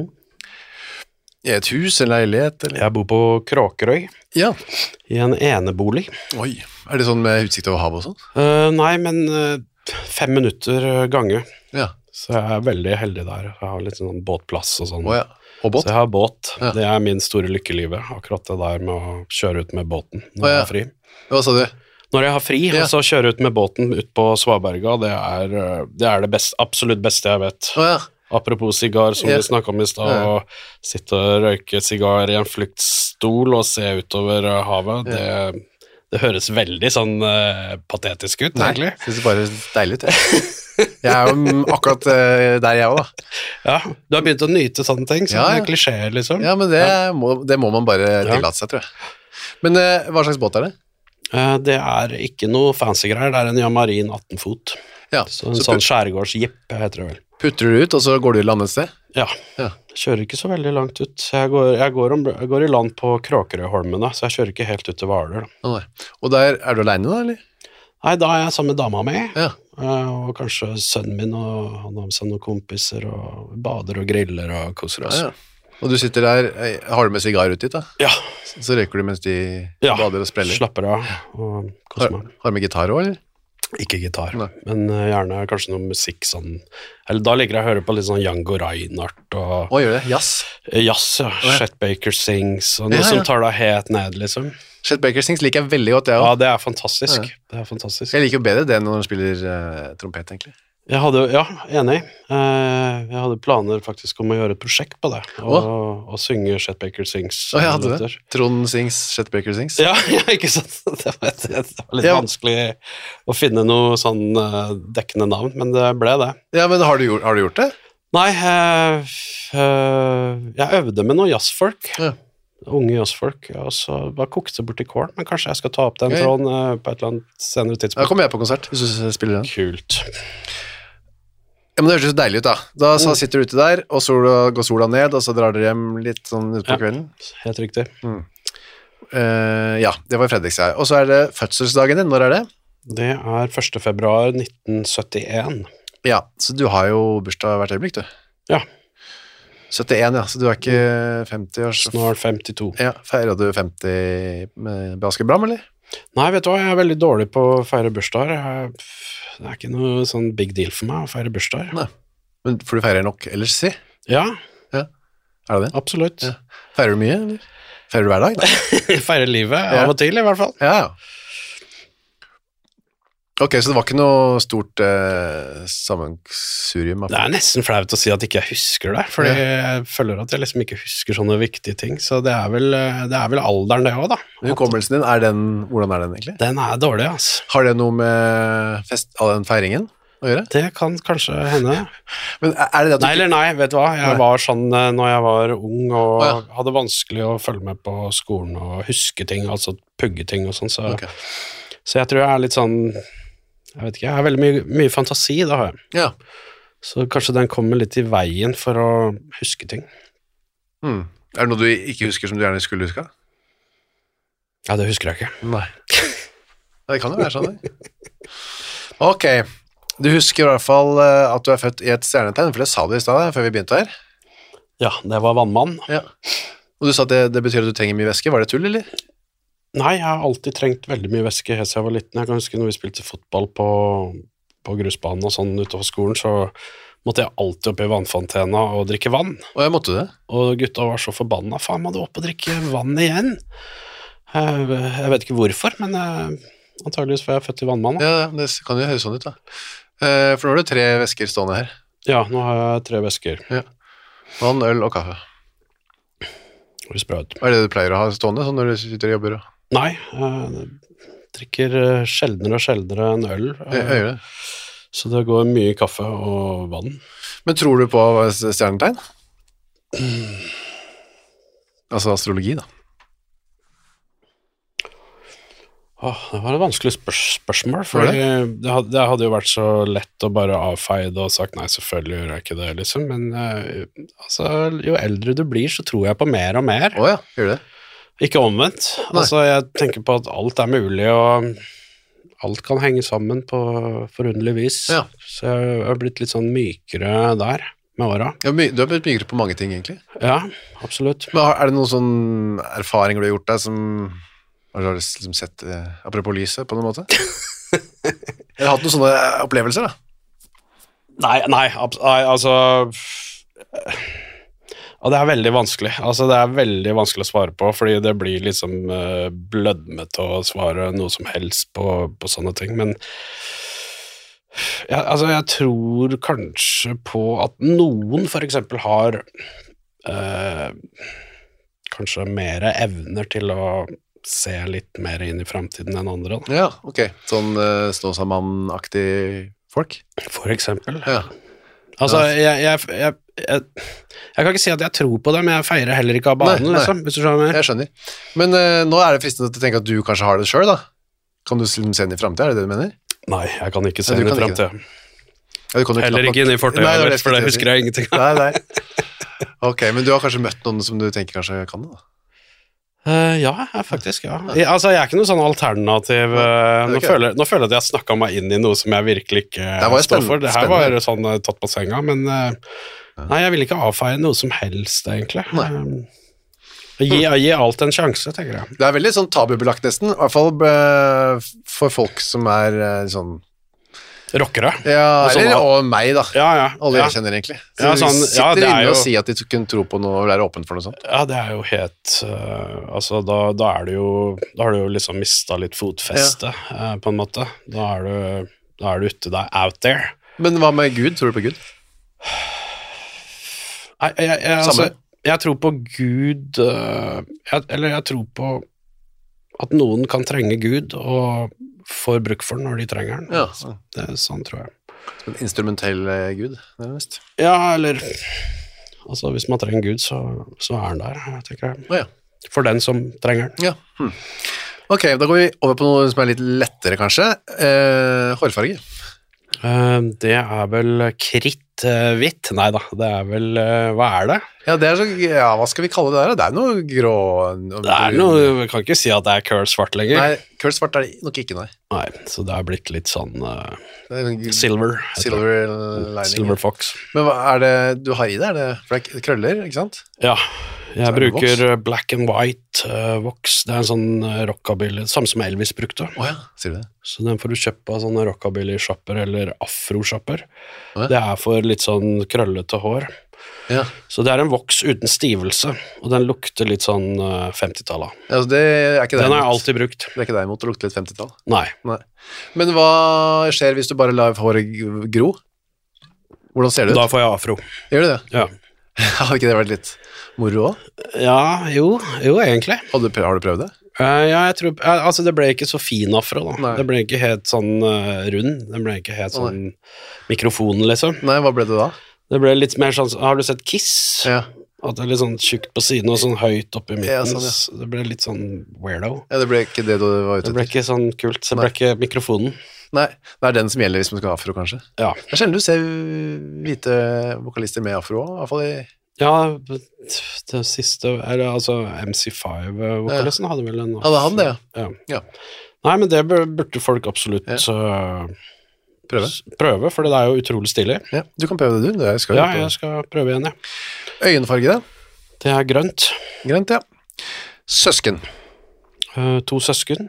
I et hus, en leilighet? Eller? Jeg bor på Kråkerøy. Ja. I en enebolig. Oi, er det sånn med utsikt over havet og sånn? Nei, men 5 minutter gange. Ja. Så jeg er veldig heldig der. Jeg har litt sånn båtplass og sånn. Ja. Og båt? Så jeg har båt. Ja. Det er min store lykke i livet, akkurat det der med å kjøre ut med båten når jeg har fri. Hva sa du? Når jeg har fri, og så kjøre ut med båten ut på Svaberga, det er det absolutt beste jeg vet. Apropos sigar, som vi snakket om i sted, å sitte og røyke sigar i en fluktstol og se utover havet, det høres veldig sånn patetisk ut, egentlig. Jeg synes det bare deilig ut, Jeg er jo akkurat der jeg også, da. Ja, du har begynt å nyte sånne ting, sånne klisjéer, liksom. Ja, men det må man bare tillate seg, tror jeg. Men hva slags båt er det? Det er ikke noe fancy greier, det er en Yamarin 18 fot. Ja, så en sånn skjærgårdsjeep heter det vel. Putter du ut, og så går du i land et sted? Ja. Kjører ikke så veldig langt ut. Jeg går i land på Kråkerøyholmene, så jeg kjører ikke helt ut til Hvaler. Og der er du alene da, eller? Nei, da er jeg sammen med dama mi, Ja. Og kanskje sønnen min, og han har med seg noen kompiser, og bader og griller og koser oss. Ja. Og du sitter der, har du med sigar ut dit da? Ja. Så røyker du mens de bader og spreller? Slapper av og koser meg. Har du med gitar også, eller? Ikke gitar, Nei. men gjerne kanskje noe musikk sånn, eller da liker jeg å høre på litt sånn Django Reinhardt og Gjør det? Jazz? Jazz, ja. Chet Baker Sings, og noe som tar deg helt ned, liksom. Chet Baker Sings liker jeg veldig godt, jeg også. Ja, det er fantastisk. Ja. Det er fantastisk. Jeg liker jo bedre det når han spiller trompet, egentlig. Enig. Jeg hadde planer faktisk om å gjøre et prosjekt på det, og synge Chet Baker Sings. Jeg hadde det. Trond Sings, Chet Baker Sings. Ja, ikke sant. Det var litt vanskelig å finne noe sånn dekkende navn, men det ble det. Ja, men har du gjort det? Nei, jeg øvde med noen jazzfolk. Ja. Unge jazzfolk, og så bare kokte bort i kålen, men kanskje jeg skal ta opp den tråden på et eller annet senere tidspunkt. Da kommer jeg på konsert, hvis du spiller den. Kult. Ja, men det høres så deilig ut da. Da sitter du ute der, og så går sola ned, og så drar dere hjem litt sånn ut på kvelden. Helt riktig. Ja, det var Fredrikstad. Og så er det fødselsdagen din, når er det? Det er 1. februar 1971. Ja, så du har jo bursdag hvert øyeblikk, du. Ja. 71, ja, så du er ikke 50 år. Snart 52. Ja, feirer du 50 med Basker Bram, eller? Nei, vet du hva, jeg er veldig dårlig på å feire bursdager. Det er ikke noe sånn big deal for meg å feire bursdager. Nei, men for du feirer nok ellers, si? Ja. Er det det? Absolutt. Ja. Feirer du mye, eller? Feirer du hver dag? Feirer livet, av og til i hvert fall. Ja. Ok, så det var ikke noe stort sammensurium? Det er nesten flaut å si at ikke jeg husker det, fordi jeg føler at jeg liksom ikke husker sånne viktige ting, så det er vel alderen det også da. Hukommelsen din, hvordan er den egentlig? Den er dårlig, altså. Har det noe med all den feiringen å gjøre? Det kan kanskje hende. Men er det det at du... Nei, vet du hva? Jeg var sånn når jeg var ung og hadde vanskelig å følge med på skolen og huske ting, altså pugge ting og sånn, så jeg tror jeg er litt sånn, jeg vet ikke, jeg har veldig mye fantasi, da har jeg. Ja. Så kanskje den kommer litt i veien for å huske ting. Er det noe du ikke husker som du gjerne skulle huske? Ja, det husker jeg ikke. Nei. Det kan jo være sånn, det. Ok, du husker i hvert fall at du er født i et stjernetegn, for det sa du i stedet før vi begynte her. Ja, det var vannmann. Ja. Og du sa at det betyr at du trenger mye væske. Var det tull, eller? Nei, jeg har alltid trengt veldig mye væske helt siden jeg var liten. Jeg kan huske når vi spilte fotball på grusbanen og sånn utenfor skolen, så måtte jeg alltid opp i vannfontena og drikke vann. Og jeg måtte det. Og gutta var så forbanna. Faen, må du opp og drikke vann igjen? Jeg vet ikke hvorfor, men antageligvis var jeg født i vannmann. Ja, det kan jo høres sånn ut da. For nå har du 3 væsker stående her. Ja, nå har jeg 3 væsker. Ja. Vann, øl og kaffe. Hva er det du pleier å ha stående sånn når du sitter og jobber? Nei, jeg drikker sjeldnere og sjeldnere enn øl. Jeg gjør det. Så det går mye kaffe og vann. Men tror du på stjernetegn? Altså astrologi, da. Det var et vanskelig spørsmål, for det hadde jo vært så lett å bare avfeie det og sagt nei, selvfølgelig gjør jeg ikke det, liksom. Men altså, jo eldre du blir, så tror jeg på mer og mer. Åja, gjør det? Ikke omvendt. Nei. Altså, jeg tenker på at alt er mulig, og alt kan henge sammen på forunderlig vis. Ja. Så jeg har blitt litt sånn mykere der med åra. Ja, du har blitt mykere på mange ting, egentlig. Ja, absolutt. Men er det noen sånn erfaringer du har gjort deg som... Har du liksom sett apropos lyset på noen måte? Eller hatt noen sånne opplevelser da? Nei, altså det er veldig vanskelig. Altså det er veldig vanskelig å svare på, fordi det blir liksom blødmete å svare noe som helst på sånne ting, men jeg tror kanskje på at noen for eksempel har kanskje mer evner til å se litt mer inn i fremtiden enn andre. Da. Ja, ok. Sånn Snåsamann-aktig folk? For eksempel. Ja. Altså, jeg kan ikke si at jeg tror på det, men jeg feirer heller ikke av banen, liksom, hvis du skjønner. Jeg skjønner. Men nå er det fristende til å tenke at du kanskje har det selv, da. Kan du se inn i fremtiden, er det det du mener? Nei, jeg kan ikke se inn i fremtiden. Ja, heller ikke inn i fortiden, for det husker jeg ingenting. Nei. Ok, men du har kanskje møtt noen som du tenker kanskje kan det da? Ja, faktisk, ja. Altså, jeg er ikke noe sånn alternativ nå føler jeg at jeg snakket meg inn i noe som jeg virkelig ikke står for. Det her var sånn tatt på senga, men nei, jeg vil ikke avfeie noe som helst, egentlig. Gi alt en sjanse, tenker jeg. Det er veldig sånn tabubelagt nesten, I hvert fall for folk som sånn rockere. Ja, og meg da. Ja. Alle jeg kjenner egentlig. Så ja, sånn, sitter inne og sier at de kunne tro på noe og være åpen for noe sånt. Ja, det er jo helt altså, da har du jo liksom mistet litt fotfeste, på en måte. Da er du ute der, out there. Men hva med Gud? Tror du på Gud? Nei, altså, jeg tror på Gud, eller jeg tror på at noen kan trenge Gud, og får bruk for den når de trenger den. Ja. Det er sånn, tror jeg. En instrumentell Gud, nærmest. Ja, eller altså, hvis man trenger Gud, så er den der, tenker jeg. Ja. For den som trenger den. Ja. Ok, da går vi over på noe som er litt lettere, kanskje. Hårfarge. Det er vel kritthvitt. Nei da, det er vel, hva er det? Ja, det er så, hva skal vi kalle det der? Det er noe grå. Det er noe, vi kan ikke si at det er curl svart lenger. Nei, curl svart er det nok ikke, nei. Nei, så det er blitt litt sånn silver lining. Silver fox. Men hva er det du har i det? For det er krøller, ikke sant? Ja, jeg bruker black and white vox. Det er en sånn rockabilly, samme som Elvis brukte. Åja, sier du det? Så den får du kjøpe av sånne rockabilly-shopper eller afro-shopper. Det er for litt sånn krøllete hår. Ja. Så det er en voks uten stivelse, og den lukter litt sånn 50-tallet. Ja, altså det er ikke den har jeg alltid brukt. Det er ikke deg imot å lukte litt 50-tall? Nei. Men hva skjer hvis du bare lar håret gro? Hvordan ser det ut? Da får jeg afro. Gjør du det? Ja. Har ikke det vært litt moro også? Ja, jo, egentlig. Har du prøvd det? Ja, jeg tror, altså det ble ikke så fin afro da. Nei. Det ble ikke helt sånn rund, det ble ikke helt sånn mikrofon liksom. Nei, hva ble det da? Det ble litt mer sånn, har du sett Kiss? Ja. At det er litt sånn tjukt på siden og sånn høyt oppe i midten, Ja, sånn, ja. Det ble litt sånn weirdo. Ja, det ble ikke det du var ute Det ble ikke sånn kult, så det ble ikke mikrofonen. Nei, det er den som gjelder hvis man skal ha afro kanskje. Ja. Det er sjelden du ser hvite vokalister med afro også, I hvert fall i... Ja, det siste, eller altså MC5-vokalisten hadde vel en... Ja, det er han det, ja. Nei, men det burde folk absolutt prøve, for det er jo utrolig stilig. Ja, du kan prøve det du. Jeg skal prøve igjen, ja. Øyenfarge da? Det er grønt. Grønt, ja. Søsken? 2 søsken.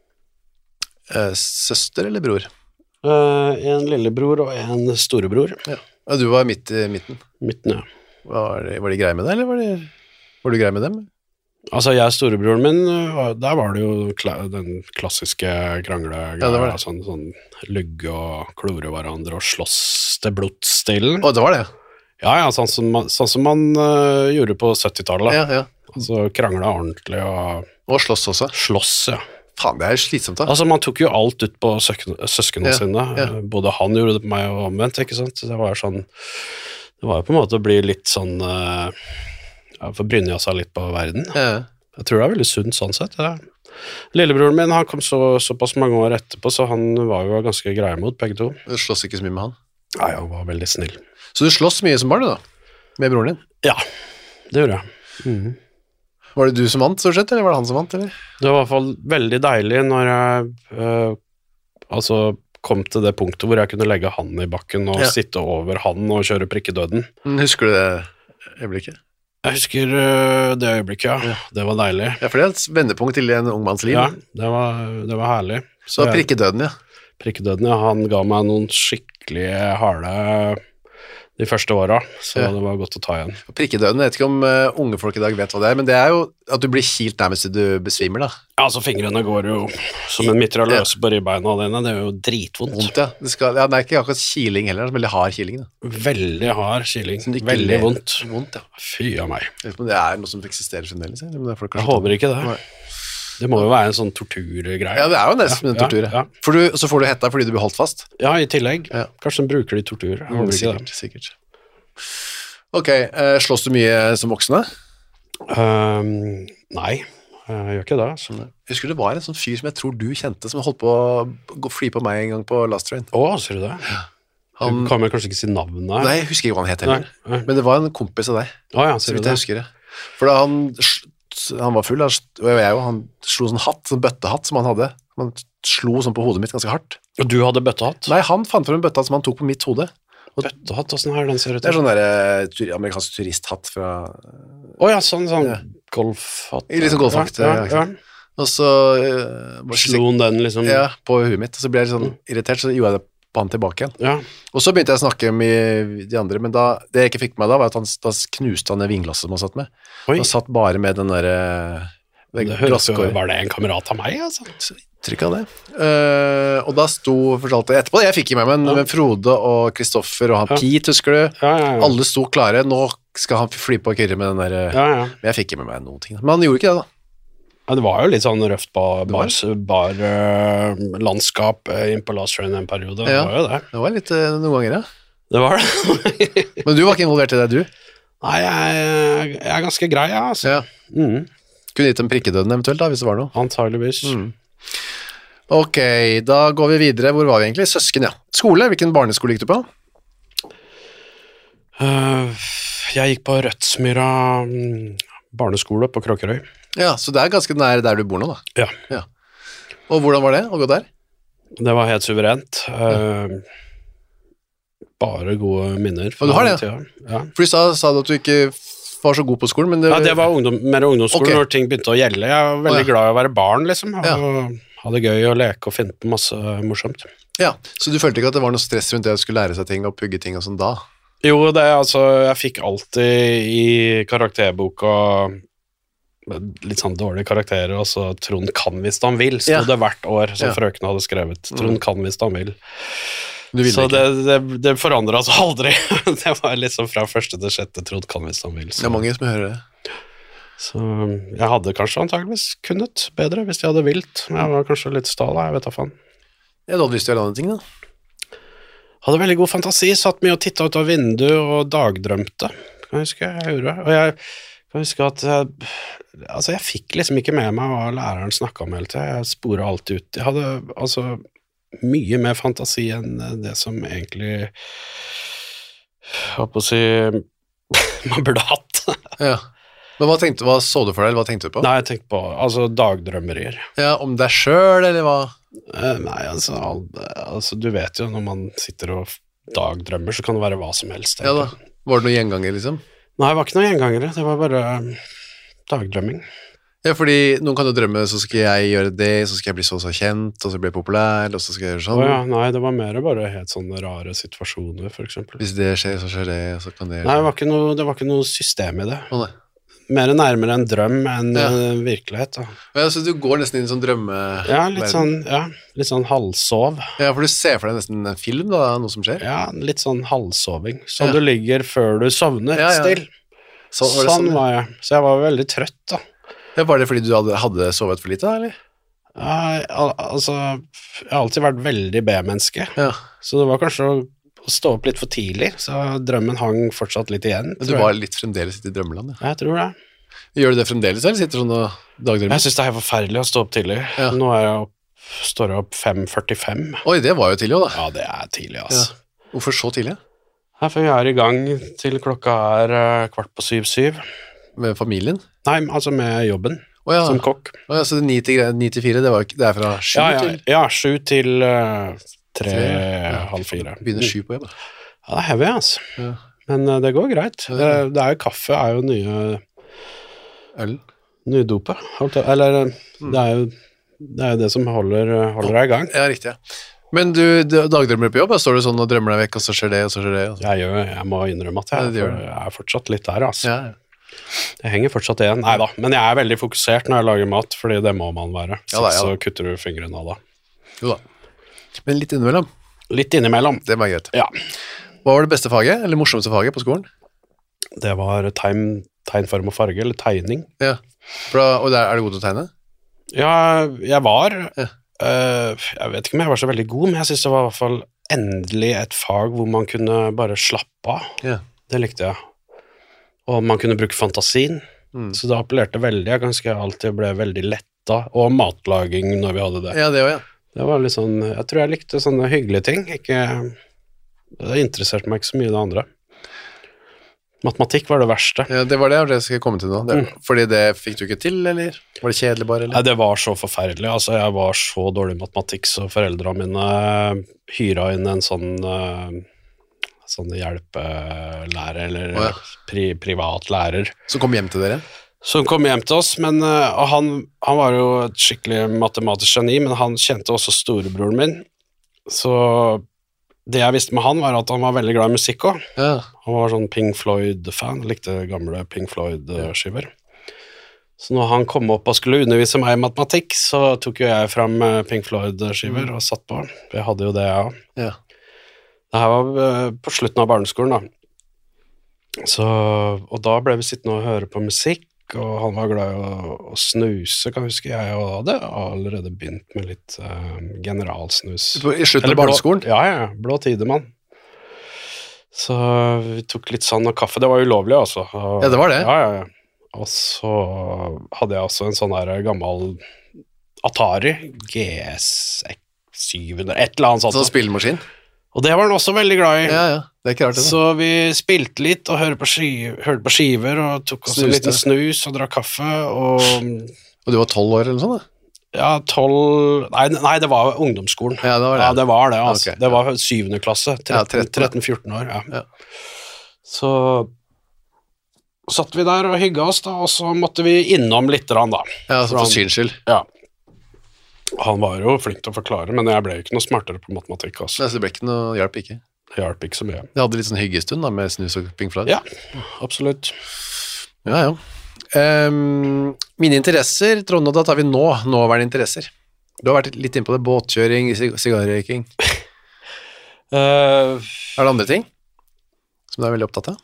Søster eller bror? En lillebror og en storebror. Ja, og du var midt i midten? Midten, ja. Var de greie med deg, eller var du greie med dem? Altså, jeg og storebroren min, der var det jo den klassiske kranglegreia, ja, det var det. Sånn lugge og klore hverandre og slåss til blodsstilen. Å, det var det? Ja, sånn som man gjorde på 70-tallet. Ja. Altså, kranglet ordentlig og slåss også? Slåss, ja. Faen, det er slitsomt da. Altså, man tok jo alt ut på søskene sine. Ja. Både han gjorde det på meg og omvendt, ikke sant? Det var sånn, det var jo på en måte å bli litt sånn... for Brynja seg litt på verden. Ja. Jeg tror det er veldig sunt sånn sett. Ja. Lillebroren min, han kom såpass mange år etterpå, så han var jo ganske greie mot begge to. Du slåss ikke så mye med han? Nei, han var veldig snill. Så du slåss mye som barn da? Med broren din? Ja, det gjorde jeg. Var det du som vant, så sett, eller var det han som vant, eller? Det var I hvert fall veldig deilig når jeg kom til det punktet hvor jeg kunne legge han i bakken og sitte over han og kjøre prikkedøden. Husker du det øyeblikket? Jeg husker det øyeblikket, ja. Det var deilig. Ja, for det er et vendepunkt til en ung manns liv. Ja, det var herlig. Så prikkedøden, ja. Prikkedøden, ja. Han ga meg noen skikkelig harde de første årene, så det var godt å ta igjen. Prikkedøden, jeg vet ikke om unge folk I dag vet hva det men det jo at du blir kilt nærmest til du besvimer da. Ja, altså fingrene går jo som en mitrailløse på ribbeina dine, det jo dritvondt. Vondt, ja. Det er ikke akkurat kiling heller, det veldig hard kiling da. Veldig hard kiling, veldig vondt. Vondt, ja. Fy av meg. Det noe som eksisterer fremdeles, jeg håper ikke det. Nei. Det må jo være en sånn torturgreie. Ja, det jo nesten en tortur. Ja. Så får du hetta fordi du blir holdt fast? Ja, I tillegg. Ja. Kanskje de bruker det I tortur. Sikkert. Ok, slåss du mye som voksne? Nei, jeg gjør ikke det. Så. Jeg husker det var en sånn fyr som jeg tror du kjente, som holdt på å fly på meg en gang på Last Train. Ser du det? Du kan vel kanskje ikke si navnet her? Nei, jeg husker ikke hva han het heller. Nei. Men det var en kompis av deg, Ja, så vidt jeg husker det. For da han var full, og han slo sånn hatt, sånn bøttehatt som han hadde. Han slo sånn på hodet mitt ganske hardt. Og du hadde bøttehatt? Nei, han fant frem en bøttehatt som han tok på mitt hode. Bøttehatt, hvordan er den ser ut? Det er sånn der amerikansk turisthatt fra... Åja, sånn golfhatt. Litt sånn golfhatt, ja. Og så... Slo han den liksom... Ja, på huet mitt, og så ble jeg sånn irritert, så gjorde jeg det på han tilbake igjen. Ja. Og så begynte jeg å snakke med de andre, men det jeg ikke fikk med da, var at da knuste han det vinglasset som han satt med. Oi. Han satt bare med den der... Det høres jo, var det en kamerat av meg, altså? Trykk av det. Og da fortalte jeg etterpå, jeg fikk i meg, men Frode og Kristoffer og han Pete, husker du? Ja. Alle sto klare, nå skal han fly på kyrre med den der... Men jeg fikk i med meg noen ting. Men han gjorde ikke det da. Ja, det var jo litt sånn røft landskap inn på Last Train en periode. Ja, det var jo det. Det var litt noen ganger, ja. Det var det. Men du var ikke involvert i det, du? Nei, jeg er ganske grei, ja, altså. Ja. Kunne gitt en prikkedøden eventuelt da, hvis det var noe. Antageligvis. Ok, da går vi videre. Hvor var vi egentlig? Søsken, ja. Skole, hvilken barneskole gikk du på? Jeg gikk på Rødsmyra barneskole på Kråkerøy. Ja, så det er ganske nær der du bor nå da. Ja. Og hvordan var det å gå der? Det var helt suverent. Bare gode minner. Og du har det, ja? For du sa du at du ikke var så god på skolen, men det... Ja, det var mer ungdomsskolen når ting begynte å gjelde. Jeg var veldig glad i å være barn, liksom. Og hadde gøy å leke og finne på masse morsomt. Ja, så du følte ikke at det var noe stress rundt det å skulle lære seg ting og pugge ting og sånn da? Jo, jeg fikk alltid i karakterboka litt sånn dårlige karakterer, og så Trond kan hvis han vil, stod det hvert år som frøken hadde skrevet. Trond kan hvis han vil. Så det forandret altså aldri. Det var liksom fra første til sjette Trond kan hvis han vil. Så. Det er mange som hører det. Så jeg hadde kanskje antageligvis kunnet bedre hvis jeg hadde vilt. Jeg var kanskje litt stal, jeg vet da faen. Ja, du hadde lyst til å gjøre andre ting da? Hadde veldig god fantasi, satt mye og tittet ut av vinduet og dagdrømte. Kan jeg huske jeg gjorde. Og jeg kan huske at jeg fikk liksom ikke med meg hva læreren snakket om hele tiden. Jeg sporet alt ut. Jeg hadde mye mer fantasi enn det som egentlig håper å si man burde hatt. Ja. Men hva så du for deg, eller hva tenkte du på? Nei, jeg tenkte på dagdrømmerier. Ja, om deg selv, eller hva? Nei, altså du vet jo, når man sitter og dagdrømmer, så kan det være hva som helst. Ja da, var det noen gjenganger liksom? Nei, det var ikke noen gjengangere, det var bare dagdrømming. Ja, fordi noen kan jo drømme, så skal jeg gjøre det, så skal jeg bli så kjent, og så bli populær, og så skal jeg gjøre sånn. Nei, det var mer bare helt sånne rare situasjoner, for eksempel. Hvis det skjer, så skjer det, så kan det... Nei, det var ikke noe system i det. Nei. Mer nærmere en drøm enn virkelighet. Da. Ja, så du går nesten inn i en sånn drømme... Ja, litt sånn halvsov. Ja, for du ser for deg nesten en film da, noe som skjer? Ja, litt sånn halvsoving. Sånn du ligger før du sovner, still. Sånn var jeg. Så jeg var veldig trøtt da. Ja, var det fordi du hadde sovet for lite da, eller? Ja, altså, jeg har alltid vært veldig B-menneske. Ja. Så det var kanskje å stå opp litt for tidlig, så drømmen hang fortsatt litt igjen. Men du var litt fremdeles i drømmeland, ja? Jeg tror det. Gjør du det fremdeles, eller sitter du sånn og dagdrømmer? Jeg synes det er helt forferdelig å stå opp tidlig. Ja. Nå står jeg opp 5:45. Oi, det var jo tidlig også da. Ja, det er tidlig, altså. Ja. Hvorfor så tidlig? For vi er i gang til klokka er 6:45. Med familien? Nei, altså med jobben, som kokk. Så 9-4, det er fra 7 til? Ja, 7 til 3:30. Begynner 7 på jobb. Ja, det er heavy, altså. Ja. Men det går greit. Det er jo kaffe, er jo nye... Øl? Nye dopet. Eller, det er jo det som holder deg i gang. Ja, riktig, ja. Men du dagdrømmer på jobb, står du sånn og drømmer deg vekk, og så skjer det, og så skjer det? Og så. Jeg må innrømme at jeg er fortsatt litt der, altså. Ja. Det henger fortsatt igjen. Neida, men jeg er veldig fokusert når jeg lager mat, fordi det må man være. Så kutter du fingrene av da. Jo da. Men litt innimellom? Litt innimellom. Det var greit. Ja. Hva var det beste faget, eller morsomste faget på skolen? Det var tegnform og farge, eller tegning. Ja. Og er du god til å tegne? Ja, jeg var. Ja. Jeg vet ikke om jeg var så veldig god, men jeg synes det var i hvert fall endelig et fag hvor man kunne bare slappe av. Ja. Det likte jeg. Og man kunne bruke fantasien, så det appellerte veldig. Jeg ganske alltid ble veldig letta, og matlaging når vi hadde det. Ja, det var, ja. Det var litt sånn, jeg tror jeg likte sånne hyggelige ting, ikke Det interesserte meg ikke så mye det andre. Matematikk var det verste. Ja, det var det jeg skulle komme til nå. Fordi det fikk du ikke til, eller? Var det kjedelig bare, eller? Nei, det var så forferdelig. Altså, jeg var så dårlig i matematikk, så foreldrene mine hyret inn en sånn hjelpelærer, eller privat lærer. Som kom hjem til dere? Som kom hjem til oss, men han var jo et skikkelig matematisk geni, men han kjente også storebroren min, så det jeg visste med han var at han var veldig glad i musikk også. Ja. Han var sånn Pink Floyd-fan, likte gamle Pink Floyd-skiver. Så når han kom opp og skulle undervise meg i matematikk, så tok jo jeg frem Pink Floyd-skiver og satt på. Jeg hadde jo det, jeg også. Ja. Det her var på slutten av barneskolen da. Og da ble vi sittende og høre på musikk, og han var glad i å snuse, kan jeg huske. Jeg hadde allerede begynt med litt generalsnus. I slutten av barneskolen? Ja, blå tidemann. Så vi tok litt sånn og kaffe, det var ulovlig altså. Ja, det var det? Ja. Og så hadde jeg også en sånn der gammel Atari GS 700, et eller annet sånt. Sånn spillemaskin? Og det var han også veldig glad i. Ja, det er ikke rart det. Så vi spilte litt og hørte på skiver og tok oss en liten snus og drakk kaffe. Og du var 12 år eller noe sånt da? Ja, 12... Nei, det var ungdomsskolen. Ja, det var det. Ja, det var det, altså. Okay, det var 7. klasse, 13-14 år, ja. Så satt vi der og hygget oss da, og så måtte vi innom litt da. Ja, så for syns skyld. Ja. Han var jo flink til å forklare, men jeg ble jo ikke noe smartere på matematikk også. Nei, så det ble ikke noe hjelp, ikke? Det hjalp ikke så mye. Det hadde litt sånn hyggestund da, med snus og Pink Floyd? Ja, absolutt. Ja. Mine interesser, Trond, og da tar vi nåværende interesser. Du har vært litt inne på det, båtkjøring, sigarrøyking. Er det andre ting som du er veldig opptatt av?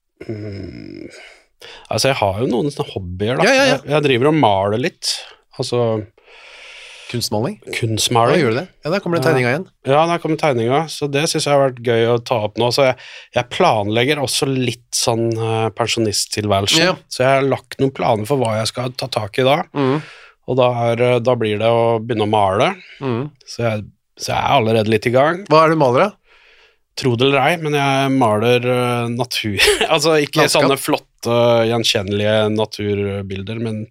Altså, jeg har jo noen sånne hobbyer da. Ja. Jeg driver og maler litt, altså... Kunstmaling? Kunstmaling. Ja, gjør du det? Ja, der kommer det tegninga igjen. Ja, der kommer tegninga, så det synes jeg har vært gøy å ta opp nå. Så jeg planlegger også litt sånn pensjonisttilværelse. Ja. Så jeg har lagt noen planer for hva jeg skal ta tak i da. Og da blir det å begynne å male. Så jeg er allerede litt i gang. Hva er det du maler da? Tro det eller ei, men jeg maler natur. Altså ikke landskap. Sånne flotte, gjenkjennelige naturbilder, men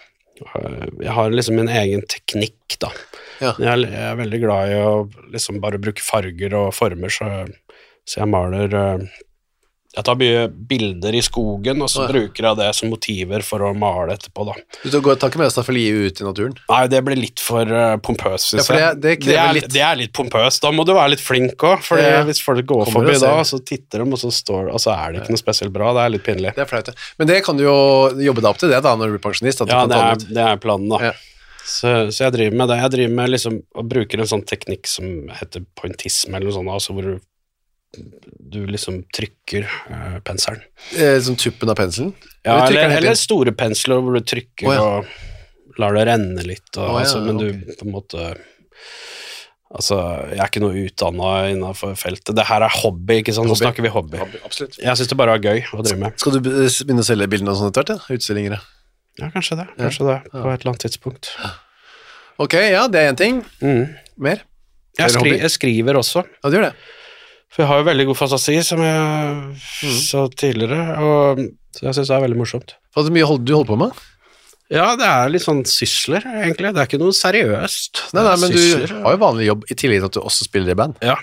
jeg har liksom min egen teknikk da. Ja. Jeg er veldig glad i å liksom bare bruke farger og former, så jeg maler jeg tar mye bilder i skogen, og så bruker jeg det som motiver for å male etterpå da. Du tar ikke med staffeli ut i naturen? Nei, det blir litt for pompøs, synes jeg. Det er litt pompøs, da må du være litt flink også, for hvis folk går forbi da, så titter de, og så er det ikke noe spesielt bra, det er litt pinlig. Det er flaut, men det kan du jo jobbe deg opp til det da, når du blir pensjonist. Ja, det er planen da. Ja. Så jeg driver med det. Jeg driver med liksom, å bruke en sånn teknikk som heter pointisme, eller noe sånt, altså hvor du liksom trykker penselen. Som tuppen av penselen? Ja, eller store pensler hvor du trykker og lar det renne litt, men du på en måte... Altså, jeg er ikke noe utdannet innenfor feltet. Det her er hobby, ikke sant? Nå snakker vi hobby. Absolutt. Jeg synes det bare er gøy å drive med. Skal du begynne å selge bildene og sånt etter hvert, utstillinger? Ja, kanskje det, på et eller annet tidspunkt. Ok, ja, det er en ting. Mer? Jeg skriver også. Ja, du gjør det. For jeg har jo veldig god fantasi, som jeg sa tidligere, og så jeg synes det er veldig morsomt. Hva er det mye du holder på med? Ja, det er litt sånn sysler, egentlig. Det er ikke noe seriøst. Nei, men sysler, du har jo vanlig jobb i tillegg til at du også spiller i band. Ja.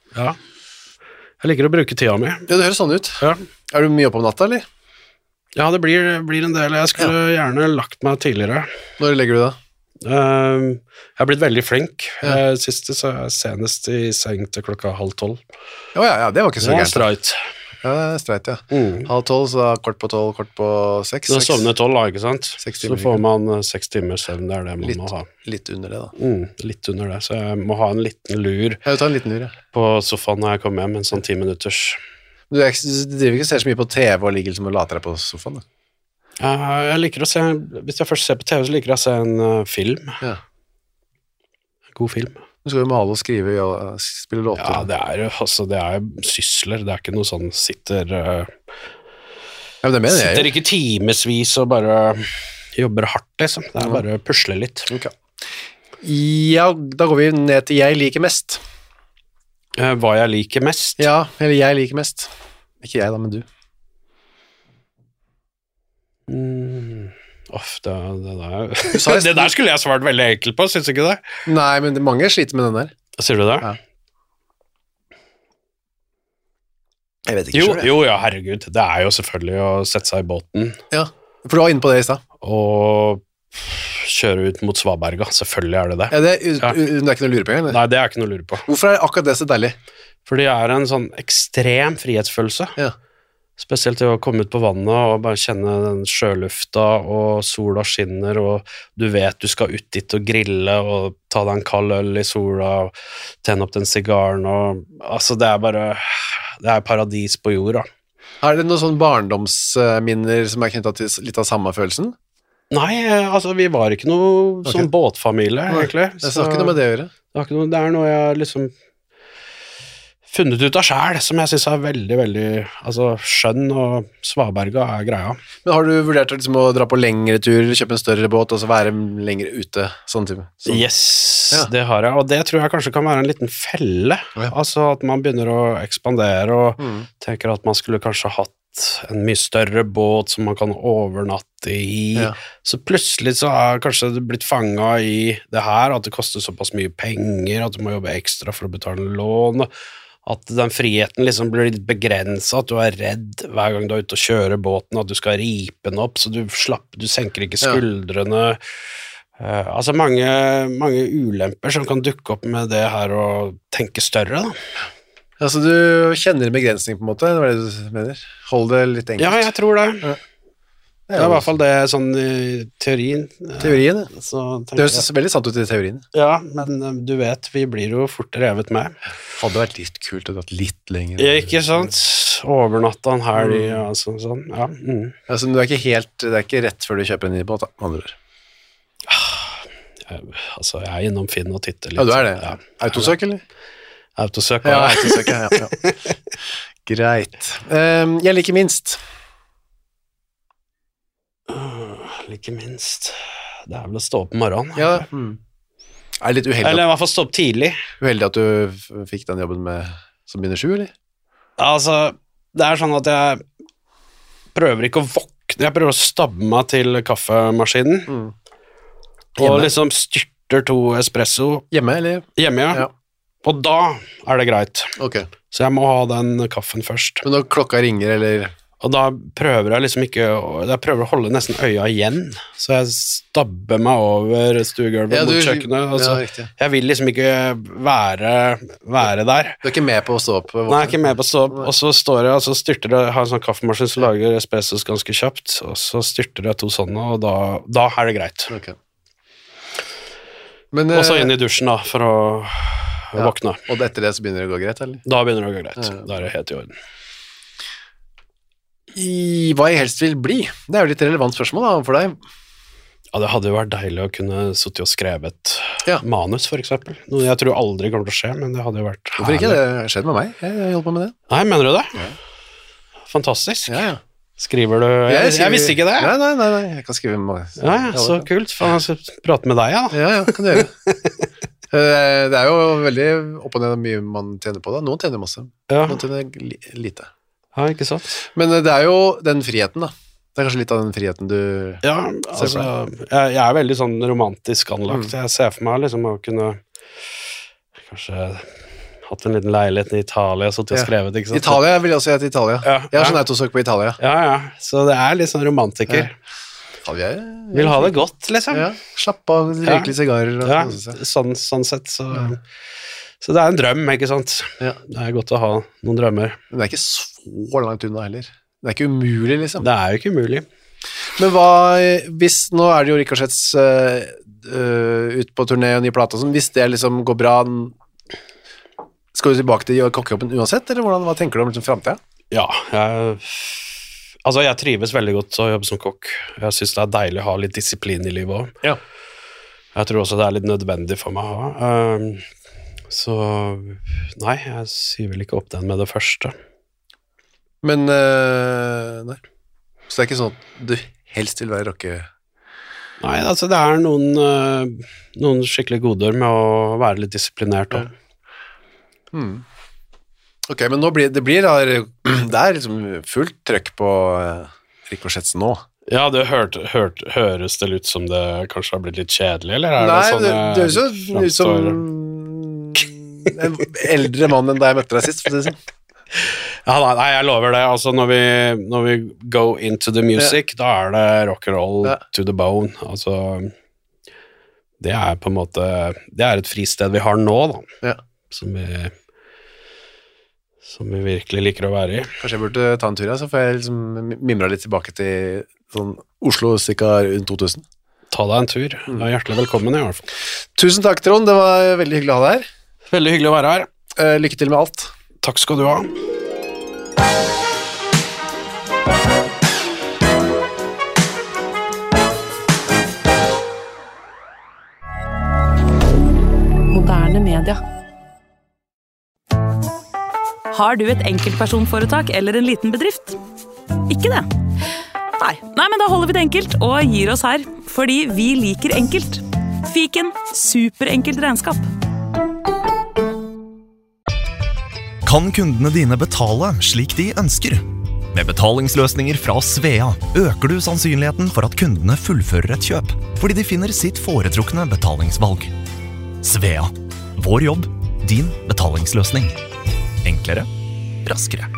Jeg liker å bruke tida mi. Ja, det høres sånn ut. Ja. Er du mye oppe om natta, eller? Ja, det blir en del. Jeg skulle gjerne lagt meg tidligere. Når legger du da? Jeg har blitt veldig flink. Siste så er jeg senest i seng til 11:30. Ja, det var ikke så gærent. Streit. Ja, det er streit, ja. 11:30, så da kvart på 12, kvart på 6. Da sovner 12 da, ikke sant? Så får man 6 timer søvn, det er det man må ha. Litt under det da. Litt under det, så jeg må ha en liten lur. Ja, du tar en liten lur, ja. På sofaen når jeg kommer hjem, en sånn 10 minutters. Du driver ikke ser så mye på TV og ligger liksom og later deg på sofaen da? Jeg liker å se, hvis jeg først ser på TV, så liker jeg å se en film. Ja. En god film. Du skal jo male og skrive og spille låter. Ja, det er sysler, det er ikke noe sånn sitter ikke timesvis og bare jobber hardt, liksom. Det er bare pusle litt. Okay. Ja, da går vi ned til jeg liker mest. Hva jeg liker mest? Ja, eller jeg liker mest. Ikke jeg da, men du. Det der skulle jeg svart veldig enkelt på, synes du ikke det? Nei, men mange sliter med den der. Sier du det? Ja. Jeg vet ikke selv. Jo, ja, herregud. Det er jo selvfølgelig å sette seg i båten. Ja, for du var inne på det i sted. Og kjøre ut mot Svaberga, selvfølgelig er det det. Ja, det er ikke noe å lure på engang. Nei, det er ikke noe å lure på. Hvorfor er akkurat det så deilig? Fordi det er en sånn ekstrem frihetsfølelse. Ja. Spesielt til å komme ut på vannet og bare kjenne den sjølufta, og sola skinner, og du vet du skal ut dit og grille, og ta deg en kald øl i sola, og tenne opp den sigaren, og altså det er paradis på jorda. Er det noen sånne barndomsminner som er knyttet til litt av samme følelsen? Nei, altså vi var ikke noe sånn båtfamilie, egentlig. Det har ikke noe med det å gjøre. Det er noe jeg liksom funnet ut av selv, som jeg synes er veldig, veldig skjønn, og Svaberga er greia. Men har du vurdert liksom å dra på lengre tur, kjøpe en større båt, og så være lenger ute, sånn type? Yes, ja. Det har jeg, og det tror jeg kanskje kan være en liten felle, altså at man begynner å ekspandere, og tenker at man skulle kanskje hatt en mye større båt som man kan overnatte i, så plutselig så har kanskje det blitt fanget i det her, at det koster såpass mye penger, at du må jobbe ekstra for å betale lån, at den friheten liksom blir litt begrenset, at du er redd hver gang du er ute og kjører båten, at du skal ripe den opp, så du senker ikke skuldrene. Altså mange ulemper som kan dukke opp med det her å tenke større, da. Altså du kjenner begrensning på en måte, det var det du mener? Hold det litt enkelt. Ja, jeg tror det. Ja. Det er i hvert fall det sånn i teorien. Teorien, ja. Det høres veldig sant ut i teorien. Ja, men du vet, vi blir jo fort revet med. Hadde vært litt kult å gått litt lenger. Ja, ikke sant? Overnatta en helg, sånn, ja. Altså, det er ikke rett før du kjøper en ny båt, da, andre ord. Altså, jeg er innom Finn og titter litt. Ja, du er det? Ja. Autosøk, eller? Autosøk, ja. Autosøk, ja. Greit. Jeg liker minst. Like minst. Det er vel å stå opp om morgenen. Ja. Er det litt uheldig? Eller i hvert fall stå opp tidlig. Uheldig at du fikk den jobben som begynner 7, eller? Altså, det er sånn at jeg prøver ikke å våkne, jeg prøver å stabbe meg til kaffemaskinen, og liksom styrter 2 espresso. Hjemme, eller? Hjemme, ja. Og da er det greit. Ok. Så jeg må ha den kaffen først. Men når klokka ringer, eller... Og da prøver jeg liksom ikke, jeg prøver å holde nesten øya igjen, så jeg stabber meg over stuegulvet mot kjøkkenet, og så, jeg vil liksom ikke være der. Du er ikke med på å stå opp? Nei, jeg er ikke med på å stå opp, og så står jeg, og så styrter jeg, har en sånn kaffemaskin som lager espressos ganske kjapt, og så styrter jeg 2 sånne, og da er det greit. Okay. Men, og så inn i dusjen da, for å våkne. Og etter det så begynner det å gå greit, eller? Da begynner det å gå greit, da er det helt i orden. Hva jeg helst vil bli? Det er jo litt relevant spørsmål da, for deg. Ja, det hadde jo vært deilig å kunne suttet og skrevet manus, for eksempel. Noe jeg tror aldri kommer til å skje, men det hadde jo vært herlig. Hvorfor ikke? Det har skjedd med meg. Jeg holder på med det. Nei, mener du det? Ja. Fantastisk. Ja. Skriver du? Jeg visste ikke det. Nei, jeg kan skrive med meg. Ja, så kult. Faen, jeg skal prate med deg, ja. Ja, kan du gjøre. Det er jo veldig opp og ned mye man tjener på det. Noen tjener masse, noen tjener lite. Ja, ikke sant. Men det er jo den friheten da. Det er kanskje litt av den friheten du ser for deg. Jeg er veldig sånn romantisk anlagt. Jeg ser for meg liksom å kunne kanskje hatt en liten leilighet i Italia, så til å skrevet, ikke sant? Italia vil jeg også si til Italia. Jeg har sånn autosøk på Italia. Ja. Så det er litt sånn romantiker. Vil ha det godt, liksom. Ja. Slapp av, røyke litt sigarer. Sånn sett, så det er en drøm, ikke sant? Ja. Det er godt å ha noen drømmer. Men det er ikke så langt unna heller. Det er ikke umulig, liksom. Det er jo ikke umulig. Men hvis, nå er det jo Ricochetts ut på turné og ny plate og sånn, hvis det liksom går bra, skal du tilbake til kokkejobben uansett, eller hva tenker du om liksom, fremtiden? Ja, jeg trives veldig godt å jobbe som kokk. Jeg synes det er deilig å ha litt disiplin i livet også. Ja. Jeg tror også det er litt nødvendig for meg å ha. Så nei, jeg sier vel ikke opp den med det første. Men nei. Så det er ikke sånn at du helst vil være rocke? Nei, altså det er noen skikkelig goder med å være litt disiplinert også. Ok, men nå blir det liksom fullt trøkk på Ricochetsen nå. Ja, det høres det ut som det kanskje har blitt litt kjedelig, eller er Nei, det sånn det høres jo ut som en eldre mann enn da jeg møtte deg sist, for det sånn. Ja, nei, jeg lover det. Altså, når vi go into the music, da er det rock and roll to the bone. Altså, det er på en måte, det er et fristed vi har nå, da. Som vi virkelig liker å være i. Kanskje jeg burde ta en tur, så får jeg liksom mimre litt tilbake til sånn Oslo cirka rundt 2000. Ta deg en tur. Du er hjertelig velkommen i hvert fall. Tusen takk, Trond. Det var veldig hyggelig å ha deg her. Veldig hyggelig å være her. Lykke til med alt. Takk skal du ha. Moderne media. Har du et enkeltpersonforetak eller en liten bedrift? Ikke det? Nei, men da holder vi det enkelt og gir oss her, fordi vi liker enkelt. Fiken, superenkelt regnskap. Kan kundene dine betale slik de ønsker? Med betalingsløsninger fra Svea øker du sannsynligheten for at kundene fullfører et kjøp, fordi de finner sitt foretrukne betalingsvalg. Svea. Vår jobb, din betalingsløsning. Enklere, raskere.